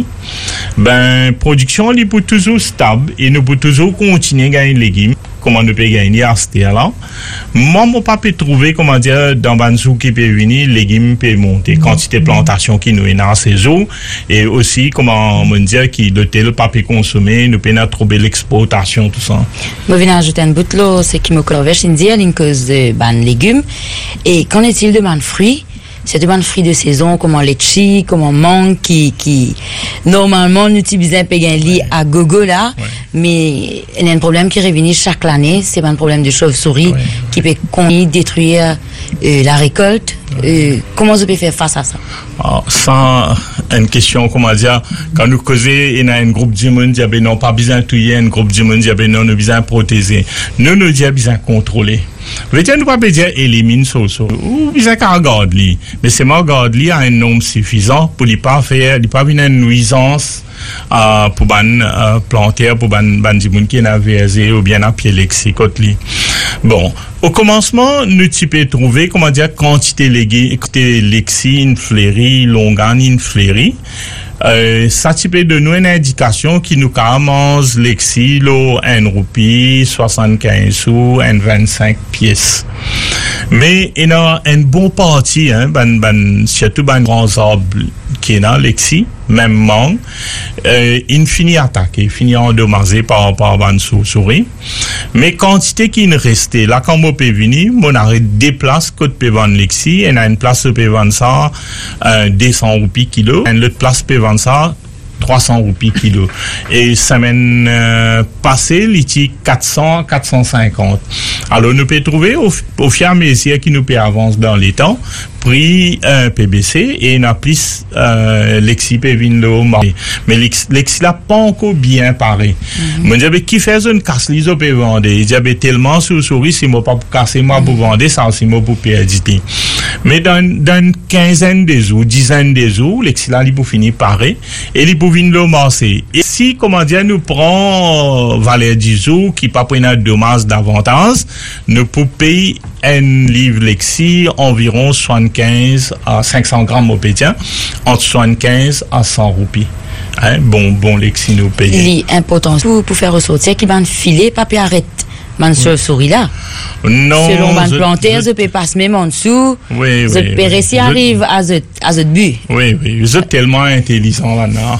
ben, production, elle peut toujours stable, et nous peut toujours continuer à gagner les légumes. Comment nous peut gagner à ce là. Moi, mon pas peut trouver, comment dire, dans Banzou qui peut venir, les légumes peuvent monter, quantité de plantation qui nous est dans la saison, et aussi, comment on dire, qui l'hôtel pas peut consommer, nous peut trouver l'exportation, tout ça. Moi, je viens ajouter un bout de l'eau, c'est qui me corvèche, il dit, à une cause de ban légumes, et qu'en est-il de ban fruits? C'est des fruits de saison, comme litchi, comme mangue, qui, qui, normalement, nous utilisons un péganli à gogo là, ouais. Mais il y a un problème qui revient chaque année, c'est pas un problème de chauve-souris, ouais. Qui peut détruire, euh, la récolte. Euh, comment vous pouvez faire face à ça? Ah, ça, une question, comment dire, quand nous causons, il y a un groupe de monde, il non, pas besoin de tuer, un groupe de monde, il non, nous besoin de protéger. Nous, nous disons besoin de contrôler. Vous voyez, nous pas dire élimine ça, ou besoin qu'à regarder, mais c'est moi regarder à un nombre suffisant pour ne pas faire, ne pas venir une nuisance, euh, pour ban, euh, planter, pour ban, ban du monde qui est à V S E ou bien à pied lexi, côté li. Bon. Au commencement, nous pouvons trouver, comment dire, quantité de lexi, une fleurie, longan, une fleurie. Euh, ça type de nous une indication qui nous commence lexi, lo, un roupie, soixante-quinze sous, un vingt-cinq pièces. Mais il y a une bonne partie, hein, ben, ben, surtout ben, grands arbres qui est dans lexi, même mangue, euh, il finit attaqué, il finit endommagé par, par ban souris. Mais quantité qui nous restait, là, quand on peut venir, on arrête des places que peut vendre lexi, et a une place où peut vendre ça, euh, deux cents roupies kilo, et une autre place peut vendre ça, trois cents roupies kilo. Et semaine euh, passée, il était quatre cents, quatre cent cinquante. Alors, nous pouvons trouver au, au fur et à mesure qui nous peut avancer dans les temps, prix euh, P B C et n'a plus euh, lexi peut venir au marché. Mais lexi là pas encore bien paré. Moi j'avais qui fait une casse liso peut vendre. J'avais tellement sous souris si moi pas pour casser moi pour vendre ça si moi pour perdre. Mais dans dans une quinzaine de jours, dizaine de jours, lexi là il pour finir paré et il pour venir au marché. Et si comment dire nous prend valeur dix jours qui pas prendre dommage davantage, nous pour payer un livre lexi environ soixante-quinze à cinq cents grammes au pétien, entre soixante-quinze à cent roupies. Hein, bon, bon, l'ex nous paye. L'important pour, pour faire ressortir qui va filer, pas puis arrête. Man sur souris là. Non. Selon man planter, je peux passer même en dessous. Oui, oui. Je peux réussir arrive à ce, à ce but. Oui, oui. Vous êtes tellement intelligent là-dedans.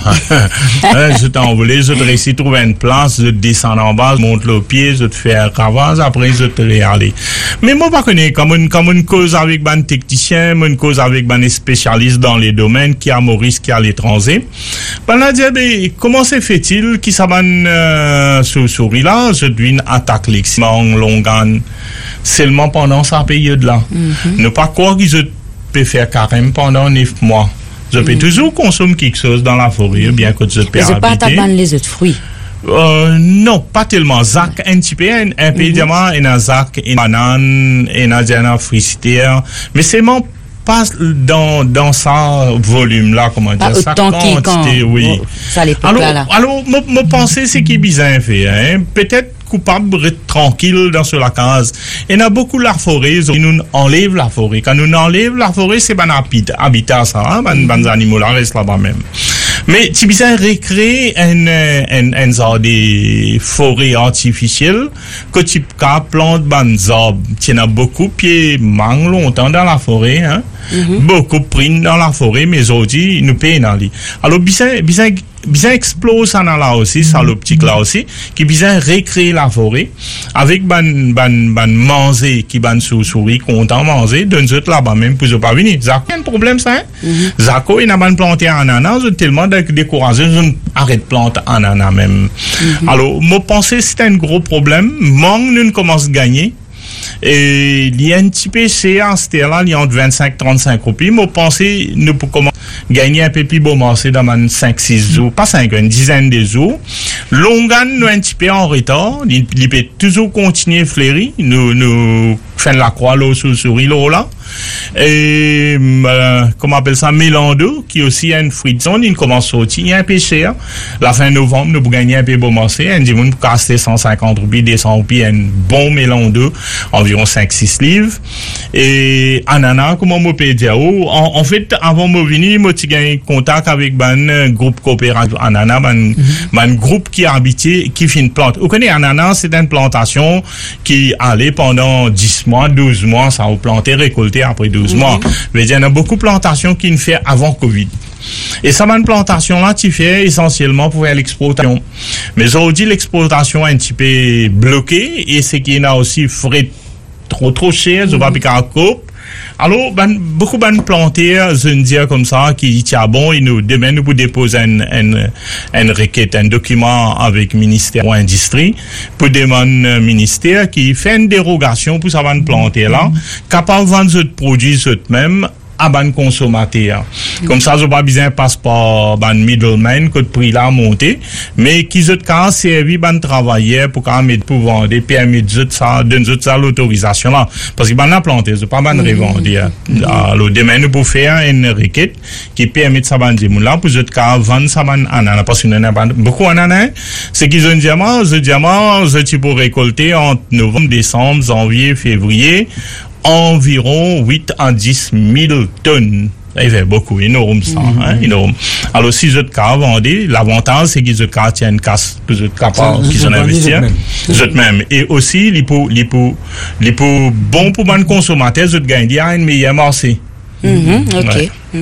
Je t'envolé, je te réussis à trouver une place, je te descends en bas, je monte le pied, je te fais un ravage, après je te réaller. Mais moi, je connais comme une, comme une cause avec un technicien, une cause avec un spécialiste dans les domaines qui a Maurice, qui a l'étranger. Ben là, dit, comment se fait-il qu'il s'abonne euh, sur souris là, je devine attaque les Longan, seulement pendant sa période-là. Mm-hmm. Ne pas croire que je peux faire carême pendant neuf mois. Je peux mm-hmm. toujours consommer quelque chose dans la forêt, bien que je peux habiter. Je pas t'attendre les autres fruits. Euh, non, pas tellement. Zac, un petit peu, un, un peu évidemment, il y a un zac, une banane, il y a un fruitière, mais c'est mon pas dans dans sa volume là, comment dire, sa quantité, oui. Oh, ça les alors là. alors me penser c'est qui est bizarre fait, hein, peut-être coupable d'être tranquille dans sur la case. Et il y a beaucoup la forêt, ils nous enlèvent la forêt. Quand nous enlèvent la forêt, c'est ben habitat ça, hein, ben, ben animaux là restent là-bas même. Mais tu bien recréer un un un genre de forêt artificielle que tu peux planter des arbres. Tu en as beaucoup pieds manque longtemps dans la forêt, hein. Mm-hmm. Beaucoup pris dans la forêt, mais aujourd'hui nous payent dans les. Alors bien bien bien explose ça là aussi, ça l'optique là aussi, qui bien recréer la forêt avec ban ban ban manger qui ban sous souris content manger donne autres là-bas même pour pas venir. Ça un problème ça. Hein? Mm-hmm. Zako il n'a pas planté ananas, tellement découragé, je arrête planter ananas même. Mm-hmm. Alors moi penser c'est un gros problème, manque nous commence à gagner. Et il y a un petit peu c'est en là il y a entre vingt-cinq et trente-cinq roupies. Moi penser nous pour comment gagner un peu plus beau marché dans man cinq six jours, pas cinq, une dizaine de jours. Longan nous un petit peu en retard, il, il peut toujours continuer fleurir, nous nous faire la croix là sous souris là. Et euh, comment on appelle ça, mélando qui aussi a une fruit de zone, il commence à sortir, il y a un peu cher. La fin novembre nous pour gagner un peu beau marché, un dimanche pour casser cent cinquante roupies, deux cents roupies, un bon mélando environ cinq six livres. Et ananas comment on peut dire en, en fait avant de venir moi j'ai gagné contact avec un groupe coopératif ananas, un mm-hmm. groupe qui a habité qui fait une plante. Vous connaissez ananas, c'est une plantation qui allait pendant dix mois, douze mois, ça va planter, récolter après douze mm-hmm. mois. Mais il y en a beaucoup de plantations qui ne fait avant Covid. Et ça, une plantation là, tu fais essentiellement pour faire l'exploitation. Mais aujourd'hui, l'exploitation est un petit peu bloquée et c'est qu'il y en a aussi frais trop trop cher, je vais piquer à coupe. Alors, ben, beaucoup de planteurs, je ne dis comme ça, qui tient bon, ils nous demain nous pour déposer une, une, une requête, un document avec le ministère ou industrie, pour demander au ministère qui fait une dérogation pour ça va planter là, capable de vendre ce produit eux-mêmes à ban consommateur. Mm-hmm. Comme ça, je pas besoin de passe par ban middleman que le prix là monté, mais qui autres cas servi ban travailleur pour quand mettre pour vendre permis de ça donne ça l'autorisation là parce que ban la planté, c'est pas ban mm-hmm. revendre. Alors demain nous pour faire une requête qui permet de ça ban des là pour autres cas vendre ça ban ananas parce que nous avons beaucoup ananas, c'est qu'ils ont diamant, ce diamant, je tu pour récolter entre novembre, décembre, janvier, février environ huit à dix mille tonnes. Il fait beaucoup, énorme ça, mmh. hein, énorme. Alors, si je te cas vendez, l'avantage, c'est qu'ils te tiennent une casse, que je te capable, qu'ils en investissent, je te même. Et aussi, les pour, les pour, les pour, bon pour un consommateur, je te gagne une meilleure marché. Mmh, ok. Ouais. Mmh.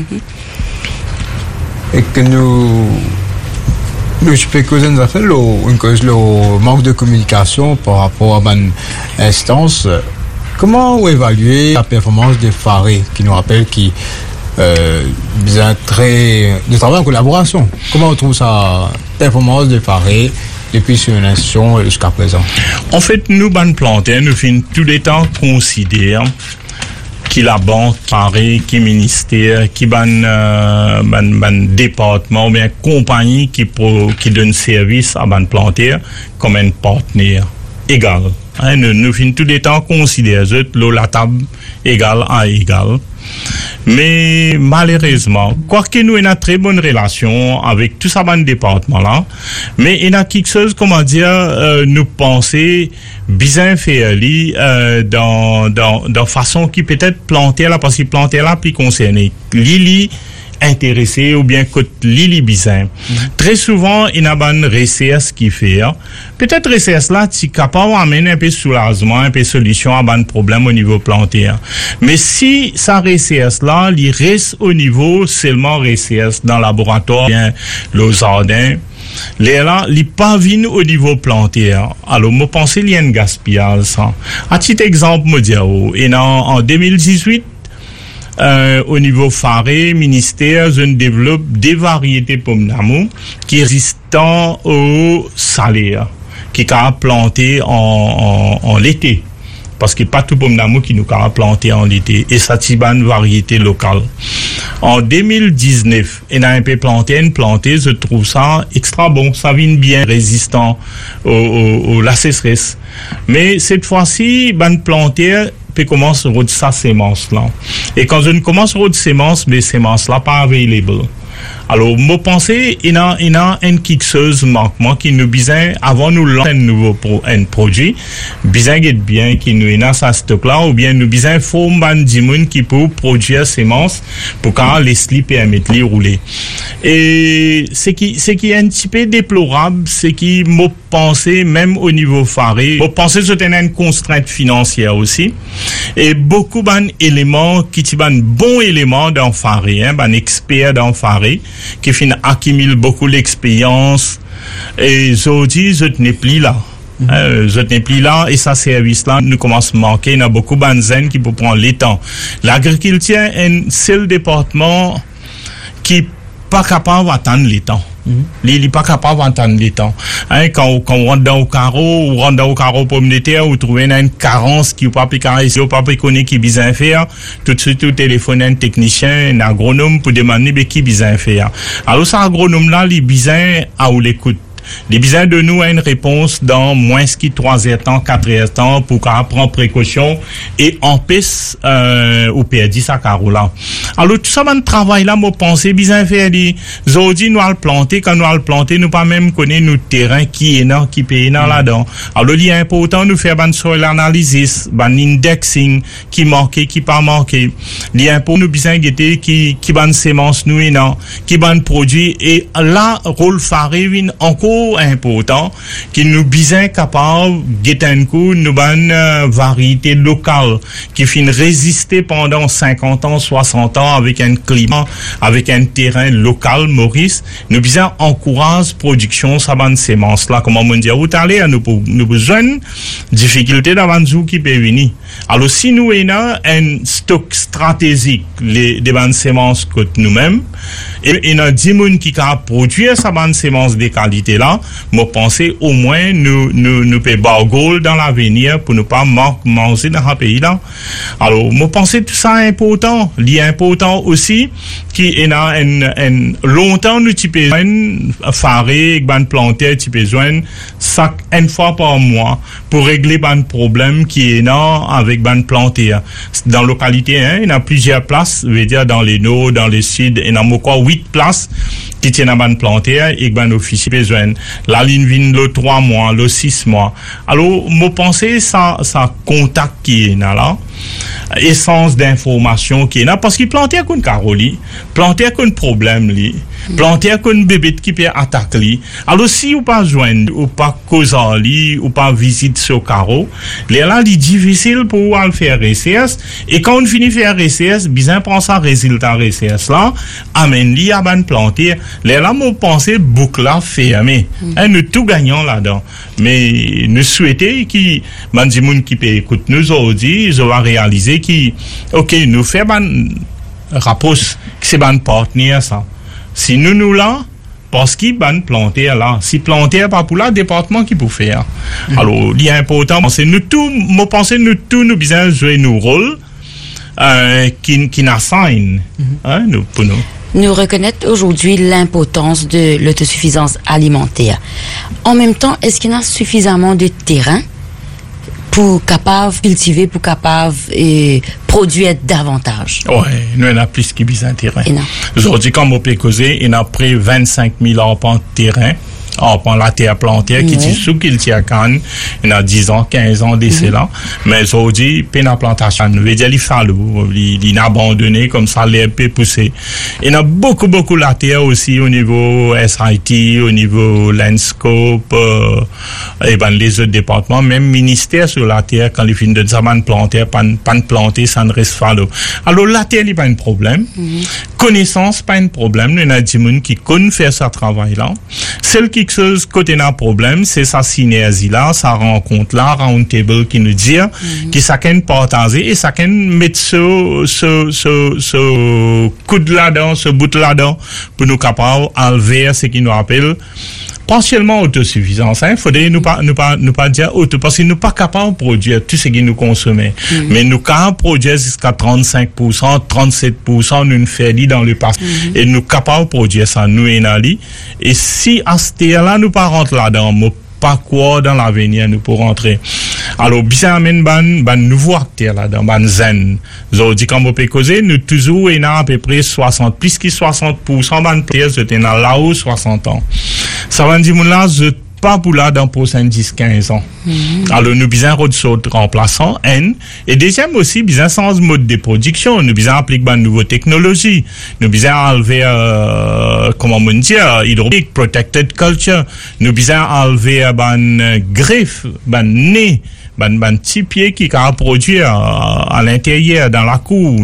Et que nous, nous, je peux causer une affaire, une cause, le manque de communication par rapport à une instance. Comment vous évaluez la performance des Faré, qui nous rappelle qui euh, bien très de travail en collaboration? Comment on trouve sa performance des Faré depuis son nation jusqu'à présent? En fait, nous, ban planter, nous finissons tous les temps considérer qui la banque, Faré, qui ministère, qui ban, euh, ban, ban département ou bien compagnie qui pro, qui donne service à ban planter comme un partenaire égal. Hein, nous, nous finissons tous les temps considérer la table égale à égale. Mais malheureusement, quoique nous ayons une très bonne relation avec tout ça dans le département là, mais il y a quelque chose, comment dire, euh, nous penser bien faire euh, dans dans dans façon qui peut-être planter là parce que planter là puis concerner Lili intéressé ou bien côté Lili Bizin. Mm-hmm. Très souvent, il y a une R C S qui fait. Hein. Peut-être R C S là, tu es capable d'amener un peu de soulagement, un peu de solution à un problème au niveau planté. Hein. Mais si ça R C S là, il reste au niveau seulement R C S dans le laboratoire, bien le jardin, les là, il pas venu au niveau planté. Hein. Alors, moi, pense qu'il y a un gaspillage. Ça. À titre exemple, moi, dire, et en, en deux mille dix-huit, Euh, au niveau faré, ministère, je développe des variétés pommes d'amour qui résistent au salaire, qui sont plantées en, en, en l'été. Parce que pas tout pomme d'amour qui nous a planté en l'été. Et ça, c'est une variété locale. En deux mille dix-neuf, il a un peu planté, une plantée, je trouve ça extra bon. Ça vient bien résistant au, au, au la sécheresse. Mais cette fois-ci, ben plantée, puis commence à rôder sa sémence là. Et quand je ne commence à rôder sémence, mais sémence là pas available. Alors, moi pensais, il y a, il y a une quelque manquement qui nous besoin, avant nous lancer un nouveau pro, un produit, besoin d'être bien, qui nous a sa stock là, ou bien nous besoin faut man dimoun qui peut produire sémence pour quand les slip et mettre les rouler. Et ce qui, ce qui est un petit peu déplorable, c'est qui m'a pensé, même au niveau faré, m'a pensé que c'était une contrainte financière aussi. Et beaucoup d'éléments qui sont des bons éléments dans faré, hein, ban experts dans faré, qui fin accumule beaucoup l'expérience et je dis je n'ai plus là mm-hmm. euh, je n'ai plus là et ça service là nous commence à manquer. Il y a beaucoup de banzen qui peut prendre le temps. L'agriculture est un seul département qui n'est pas capable d'attendre le temps. Mm-hmm. Il n'est pas capable d'attendre le temps. Hein, quand, quand on rentre dans le carreau, ou rentre dans le carreau pomme de terre, ou trouve une carence qui n'est pas caresser, ou pas connaître qui besoin faire, tout de suite, tout téléphone un technicien, un agronome pour demander qui besoin faire. Alors, cet agronome-là, il besoin à où l'écoute. Les besoin de nous a une réponse dans moins que trois heures temps, quatre heures temps pour qu'on prenne précaution et empêche euh, ou perdre sa carola. Alors tout ça, mon travail là, moi pensé besoin faire des aujourd'hui nous allons planter, quand nous allons planter, nous pas même connaître nos terrains qui est là, qui paye là là-dedans. Alors il est important nous faire ban soil analysis, ban indexing qui manqué, qui pas manqué. Il est important nous besoin guetter qui qui ban sémence nous est là, qui ban produit et là rôle faré vient encore important qui nous besoin capable d'éteindre coup nous bonne euh, variété locale qui fin résister pendant cinquante ans soixante ans avec un climat avec un terrain local Maurice nous besoin encourage production ça bonne sémence là comment on dit où aller nous nous besoin difficulté d'avancer qui peut venir alors si nous avons un stock stratégique les des bonnes sémences que nous-mêmes et il y a dix personnes qui ont produit sa bonne sémence de qualité là, moi penser au moins nous nous nous payer bargol dans l'avenir pour ne pas manger dans un pays là. Alors moi penser tout ça est important, il est important aussi qui est a un un longtemps nous tu peux faré ban planter tu peux joindre ça une fois par mois pour régler ban problème qui est là avec ban planter dans localité hein, il y a plusieurs places, je veux dire dans les nord, dans les sud, il y a quoi huit places qui tiennent à ban planter et ban officier besoin la ligne vient le trois mois le six mois alors moi penser ça ça contact qui est là essence d'information qui est là parce qu'il planter avec une caroli planter avec un problème li planter avec un bébé qui peut attaquer li alors si ou pas joindre ou pas causer li ou pas visite ce carreau là il est difficile pour aller faire R C S et quand on finit faire R C S bien prend ça résultat R C S là amène li à ban planter là moi penser boucle là fermée hein, nous tout gagnons là-dedans mais nous souhaiter qui man di moun qui peut écouter nous aujourd'hui je vais réaliser qui OK nous fait ban rapport c'est ban partenaire ça si nous nous là parce qu'il ban planter là si planter pas pour là département qui peut faire mm-hmm. alors il est important c'est nous tout moi penser nous tout nous besoin jouer nos rôles euh, qui qui n'assigne mm-hmm. hein nous pour nous nous reconnaître aujourd'hui l'importance de l'autosuffisance alimentaire. En même temps, est-ce qu'il y a suffisamment de terrain pour capable cultiver, pour capable et produire davantage? Oui, nous on a plus qui besoin de terrain. Aujourd'hui, comme on peut causer, il y a près de vingt-cinq mille arpents de terrain on prend la terre plantaire qui est sous qu'il tient canne, il y a dix ans, quinze ans d'ici là, mais aujourd'hui, peine à plantation, veut dire, il fallo, il il a abandonné comme ça, l'herbe peut pousser. Il y a beaucoup, beaucoup la terre aussi au niveau S I T, au niveau Landscope, euh, et ben les autres départements, même ministère sur la terre, quand les fins de zaman planter, pas pas planter, ça ne reste fallo. Alors la terre, il n'y a pas un problème. Mm-hmm. Connaissance, pas un problème. Il y a des gens qui connaissent faire ce travail-là. Seul quelque chose, côté d'un problème, c'est sa synergie-là, sa rencontre-là, round table qui nous dit, mm-hmm. qui chacun partage et chacun met ce, ce, ce, ce coup de là-dedans, ce bout là-dedans, pour nous capables d'enlever ce qui nous appelle partiellement autosuffisance. Il hein. faudrait nous pas, nous pas, nous pas dire auto, parce que nous pas capables de produire tout ce qui nous consomme. Mm-hmm. Mais nous capables de produire jusqu'à trente-cinq pour cent, trente-sept pour cent, nous faisons dans le passé. Mm-hmm. Et nous capables de produire ça, nous et Nali. Et si à ce là nous pas rentre là-dedans, pas quoi dans l'avenir nous pour rentrer. Alors bien amène ban ban nouveau acteur là dans ban zen. Zo dit comme on peut causer nous toujours et à peu près soixante plus que soixante pour cent ban players c'était dans là-haut soixante ans. Ça va dire mon là je pas pour là dans prochain dix quinze ans. Mm-hmm. Alors nous besoin de remplaçant N et deuxième aussi besoin sans mode de production, nous besoin appliquer ban nouvelle technologie, nous besoin enlever euh, comment on dit hydraulique protected culture, nous besoin enlever ban euh, greffe, ban nez, ban ban petit pied qui a produit à, à l'intérieur dans la cour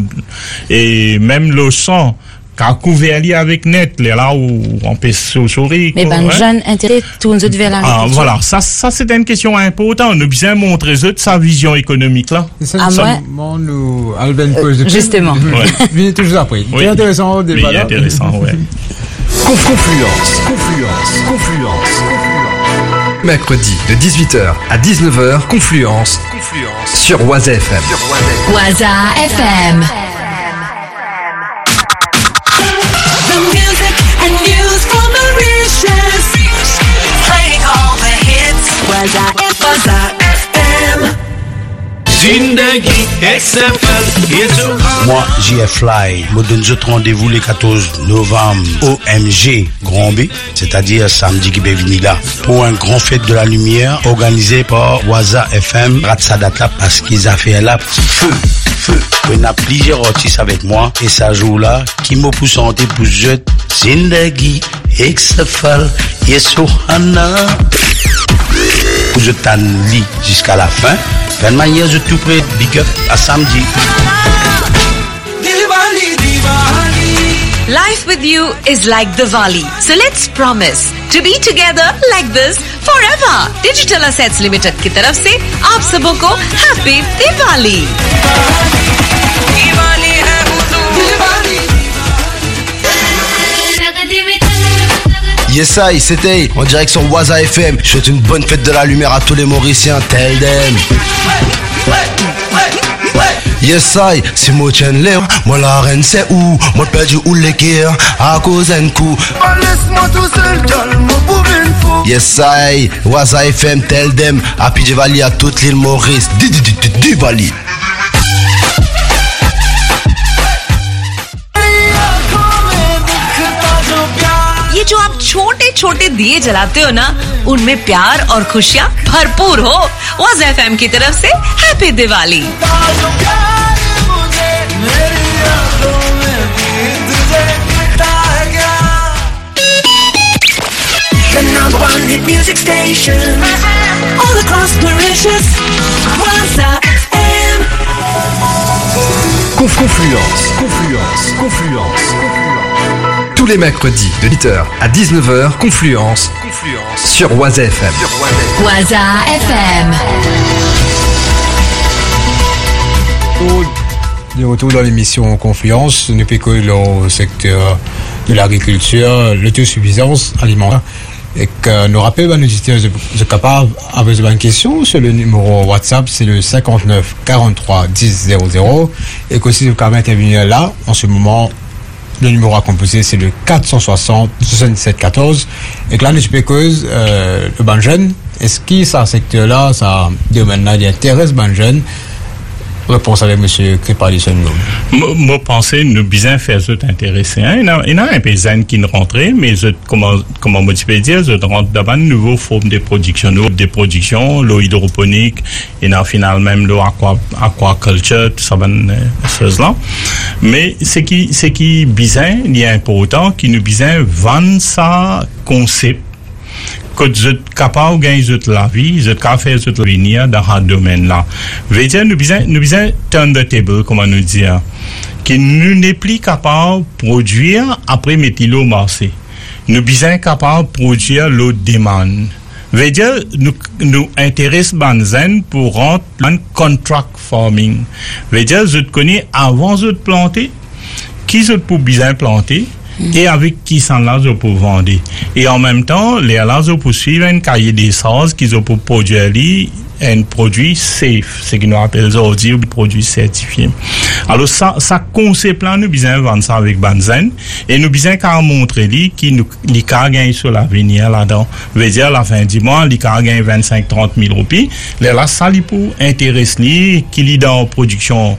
et même le sang qu'a couvert avec net là où on peut sourire. Mais ben jeune intérêt tout nous vers la ah, voilà, ça ça c'est une question importante. Nous bien montrer sa vision économique là. C'est ça nous nous Alben pose de justement. Venez toujours après. Oui. C'est intéressant des oui, intéressant ouais. Confluence, confluence, confluence. Mercredi de dix-huit heures à dix-neuf heures, Confluence, confluence sur Waza F M. Waza F M. Moi, J F Fly, me donne ce rendez-vous le quatorze novembre au M G Grand B, c'est-à-dire samedi qui peut venir là, pour un grand fête de la lumière organisé par Waza F M, Ratsadatla, parce qu'ils ont fait là feu, feu. Il y a plusieurs artistes avec moi et ça joue là qui me pousse en tête pour jeter Zindagi, Exafal, Yesohana. Pour je t'en lis jusqu'à la fin. De manière, je tout près, big up à samedi. Life with you is like Diwali. So let's promise to be together like this forever. Digital Assets Limited की तरफ से आप सबों को Happy Diwali. Diwali है Diwali. Yes, I, c'était en direction Waza F M. Je souhaite une bonne fête de la lumière à tous les Mauriciens. Tell them. Yes, I, c'est moi Chenley. Moi la reine c'est où? Moi perdu où l'équerre à cause d'un coup. Laisse-moi tout seul, calme, pour une fois. Yes, I, Waza F M, tell them. Happy Diwali à toute l'île Maurice. Diwali. ये जो आप छोटे छोटे दिए जलाते हो ना उनमें प्यार और खुशियां भरपूर हो वाज़ा एफ एम की तरफ से happy Diwali The number one hit music station all across Mauritius, Waza F M. Confluence, confluence, confluence. Tous les mercredis de huit heures à dix-neuf heures, Confluence, confluence sur Waza F M. Waza F M. De retour dans l'émission Confluence, nous piquons le secteur de l'agriculture, l'autosuffisance alimentaire. Et que nous rappelons à nos auditeurs de capables avec une question sur le numéro WhatsApp, c'est le cinquante-neuf quarante-trois dix zéro zéro. Et que si vous pouvez intervenir là, en ce moment, le numéro à composer, c'est le quatre cent soixante soixante-dix-sept quatorze. Et que là, nous piquons euh, le ban jeune. Est-ce que ça secteur-là, ça domaine-là, il intéresse ban jeune? Réponse avec M. Kripalison. Moi, pense nous bien faire ça intéresser. Il y a, il y a un paysan qui ne rentrait, mais je, comment, comment moi tu peux dire, je rentre dans une nouvelle forme de production, de production, l'eau hydroponique, et là, finalement, même l'eau aqua, aquaculture, tout ça, ben, choses là. Mais ce qui, ce qui est bien, il y a important, qui nous bien vendre ça concept. Que vous êtes capable de gagner la vie, vous êtes capable de faire l'avenir dans ce domaine-là. Veut dire, nous besoin, nous besoin turn the table, comment nous dire, que nous n'est plus capable de produire après mettre l'eau au marché. Nous besoin capable de produire l'eau demande. Veut dire, nous, nous intéressons Banzen pour rentrer dans contract farming. Veut dire, vous connaissez avant de planter, qui vous pour bien planter, et avec qui sont là pour vendre. Et en même temps, les là pour suivre un cahier des charges qu'ils ont pour produire un produit safe, ce qu'on appelle aujourd'hui un produit certifié. Alors ça, ça concept là, nous besoin vendre ça avec Banzen et nous besoin qu'à montrer lui qui nous, les cas gagne sur l'avenir là-dedans. Veut dire, à la fin du mois, les cas gagne vingt-cinq à trente mille roupies. Les là, ça lui pour intéresser lui, qui est dans la production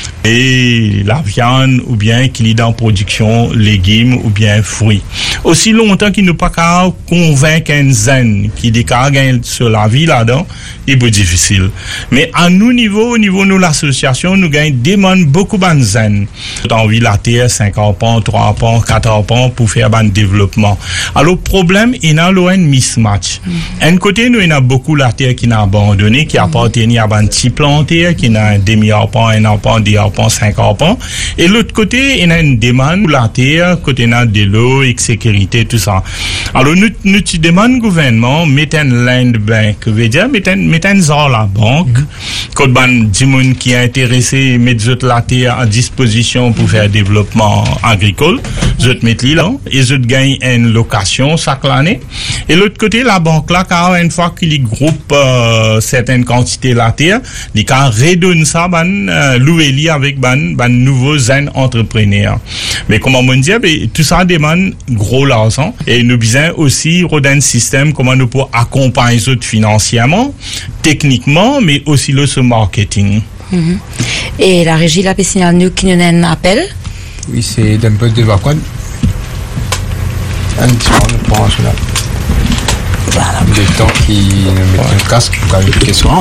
et la viande ou bien qu'il est dans la production légumes ou bien fruits. Aussi longtemps qu'il n'a pas qu'à convaincre un zen qui dit qu'à gagner sur la vie là-dedans, il est difficile. Mais à nous niveau, au niveau de l'association, nous gagnons demande beaucoup de zen. Nous envie la terre, cinq ans, trois ans, quatre ans pour faire un développement. Alors, le problème, il y a un mismatch. Mm-hmm. Un côté, nous, il y a beaucoup la terre qui n'a abandonné, qui appartient à un petit planter, qui a un demi-arpent, un arpent, dix arpents, cinq arpents. Et l'autre côté, il y a une demande pour la terre, côté de l'eau, et sécurité, tout ça. Alors, nous, nous demandons au gouvernement, mettez une land bank, veut dire, mettez, mettez une zone la banque, quand mm-hmm. des gens qui est intéressé, mettre la terre à disposition pour faire développement agricole, je te mets là, et je gagne une location chaque année. Et l'autre côté, la banque là, car une fois qu'il groupe euh, certaines quantités de la terre, il can redonne ça, ban, euh, louer avec ban, ban nouveaux jeunes entrepreneurs. Mais comment on dit, ben, tout ça demande gros l'argent. Et nous besoin aussi redonner un système, comment nous pouvons accompagner les autres financièrement, techniquement, mais aussi le marketing. Mm-hmm. Et la régie la Pessinal nous qui nous a un appel. Oui, c'est d'un peu de vacances. Un petit peu de point national. Voilà. Le temps qui nous met un casque pour avoir des questions.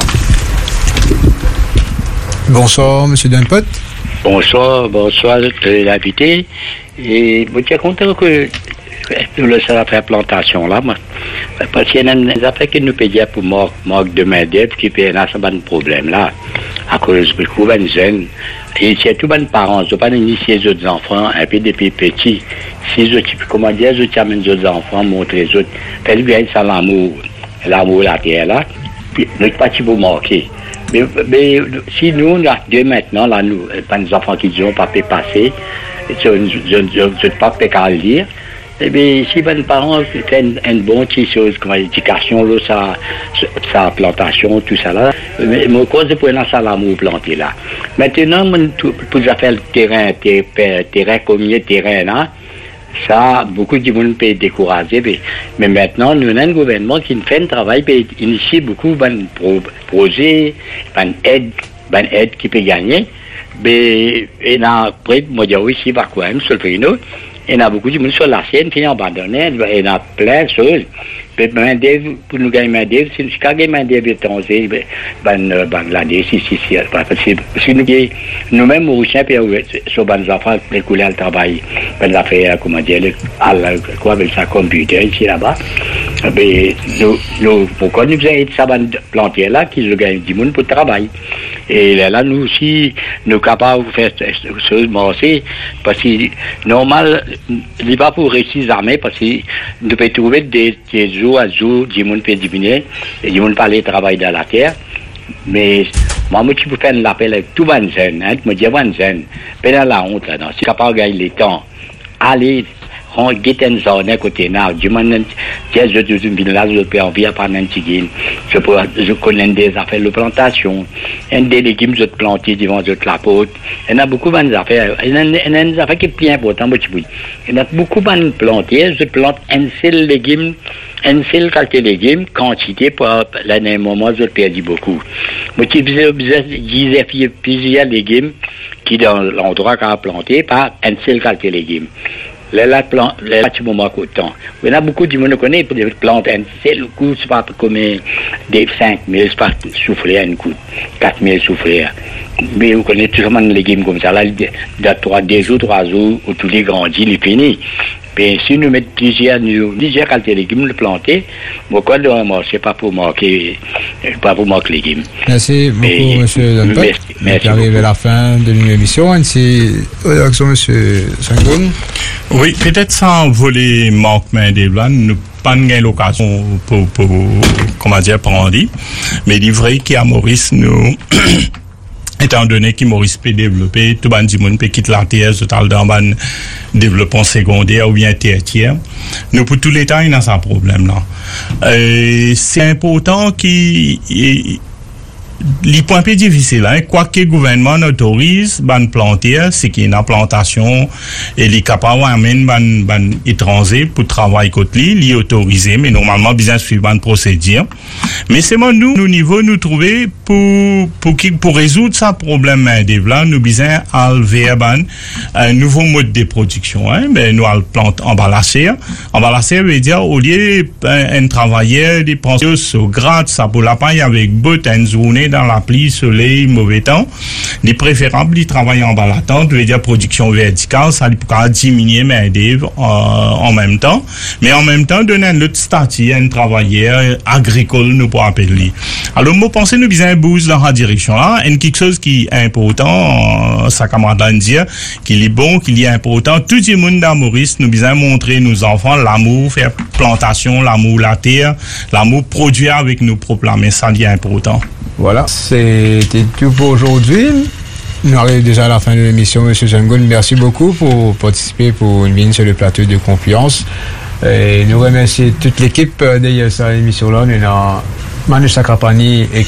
Bonsoir, monsieur Dunpot. Bonsoir, bonsoir, euh, l'invité. Et vous êtes content que nous le savons faire plantation là, moi. Parce qu'il y a des affaires qui nous payent pour manque, manque de main-d'œuvre qui peut avoir un problème là. À cause de beaucoup de jeunes. Et c'est tous les parents, ils ne pas initier les autres enfants, un peu depuis petits. Si les autres, comment dire, les autres amènent les autres enfants, montrent les autres. Faites bien ça l'amour, l'amour de la terre là. Puis, notre parti pour marquer. Mais, mais si nous, on a deux maintenant, là, nous, pas des enfants qui disent, pas pu passer, je ne pas pu le lire. Eh bien, si les parents font une, une bonne petite chose, comme l'éducation, là, sa, sa plantation, tout ça là, mais mon cause c'est pour un ça l'amour planté là. Maintenant, pour faire le terrain, terrain, terrain commun, terrain là, ça, beaucoup de gens peuvent décourager. Mais, mais maintenant, nous avons un gouvernement qui fait un travail, peut initier beaucoup de pro, projets, d'aide, aide qui peut gagner. Mais, et après, moi, je dis oui, c'est pas quoi, même sur le Frino. Il y a beaucoup de gens sur la scène qui ont abandonné, il y a plein de choses. Pour nous gagner main d'œuvre, si nous gagnons main d'œuvre étrangère, ben Bangladesh, ici, ici, parce que nous, nous-mêmes, Mauriciens, sur les enfants, les couleurs de travail, les affaires, comment dire, quoi avec ça, computer, ici, là-bas. Mais nous, nous, pourquoi nous faisons ça, planter là, qui nous gagnent du monde pour le travail. Et là, nous aussi, nous sommes capables de faire des choses, parce que, normal, il n'est pas pour réussir les armées, parce que nous pouvons trouver des, des jours à jour, des gens peuvent diminuer, et des gens peuvent aller travailler dans la terre. Mais, moi, je peux faire un appel avec tout le monde, hein, je me dis, tout le monde, mais dans la honte, là, si capable de gagner le temps, aller on get une zone côté là, du monde tiens je je suis là je peux envie à prendre un petit je peux je connais des affaires de plantation, un des légumes je planter devant je la pote. Il y a beaucoup de affaires, il y a des affaires qui sont importantes pour il y a beaucoup de planter, je plante un seul légume, un seul qualité de légumes, quantité pour l'année moment je perds beaucoup. Moi qui disais plusieurs légumes qui dans l'endroit qu'on a planté par un seul qualité de légumes. Les là plantes, les là tu moment autant. Il y a beaucoup de monde connaît pour des plantes un seul coup c'est pas comme des cinq mille c'est pas souffler un coup, quatre mille souffler. Mais vous connaissez toujours des légumes comme ça là, de trois deux jours, trois jours où tous les grandis, les finis. Mais si nous mettons plusieurs, plusieurs qualités de légumes plantés, pourquoi ne c'est pas pour manquer, pas pour manquer légumes. Merci beaucoup, mais, monsieur Donpot. Merci. Merci. Arrivé à la fin de l'émission. Ainsi, réaction, monsieur Sangoun. Oui, peut-être sans voler manque main des blancs, nous pas eu l'occasion pour, pour, comment dire, prendre. Mais il est vrai qu'à Maurice, nous, étant donné que Maurice peut développer, tout le monde peut quitter la terre, total dans le développement secondaire ou bien tertiaire. Nous, pour tous les temps, il y a un problème là. Euh, c'est important qu'il les points plus difficiles, hein, quoi que le gouvernement autorise, ban planter, c'est qu'il y a une plantation et les capables d'amener ban ban étranger pour travailler côté lui, li autorisé, mais normalement bien suivre une procédure. Mais c'est moi nous, nous niveau nous trouver pour pour qui pour résoudre ça problème main d'œuvre, nous besoin enlever ban un nouveau mode de production, hein, ben nous al plante emballacée, emballacée veut dire au lieu un, un travailleur des pensions au grade ça pour la paille avec botte une journée dans la pluie, soleil, mauvais temps, il est préférable de travailler en bas la tente, veut dire production verticale, ça peut diminuer main d'œuvre euh, en même temps, mais en même temps donner un autre statut à un travailleur agricole, nous pour appeler. Alors, moi, pensez nous besoin un boost dans la direction là, et quelque chose qui est important, euh, ça camarade dire, qu'il est bon, qu'il est important, tout le monde dans Maurice, nous besoin montrer nos enfants l'amour, faire plantation, l'amour la terre, l'amour produire avec nos propres mains, ça est important. Voilà, c'était tout pour aujourd'hui. Nous arrivons déjà à la fin de l'émission, monsieur Sangoun. Merci beaucoup pour participer pour une ligne sur le plateau de Confluence. Et nous remercions toute l'équipe derrière cette émission-là. Nous avons Manu Sakrapani et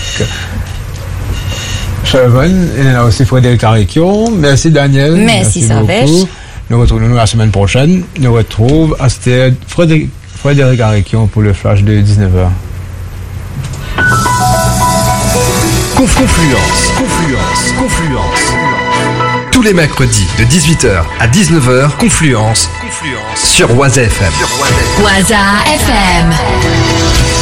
Shervan. Et nous avons aussi Frédéric Arikion. Merci Daniel. Merci, Merci beaucoup. Nous retrouvons la semaine prochaine. Nous retrouvons Astrid Frédéric, Frédéric Arikion pour le flash de dix-neuf heures. Confluence, Confluence, Confluence. Tous les mercredis de dix-huit heures à dix-neuf heures, Confluence, Confluence sur Waza F M. Waza F M.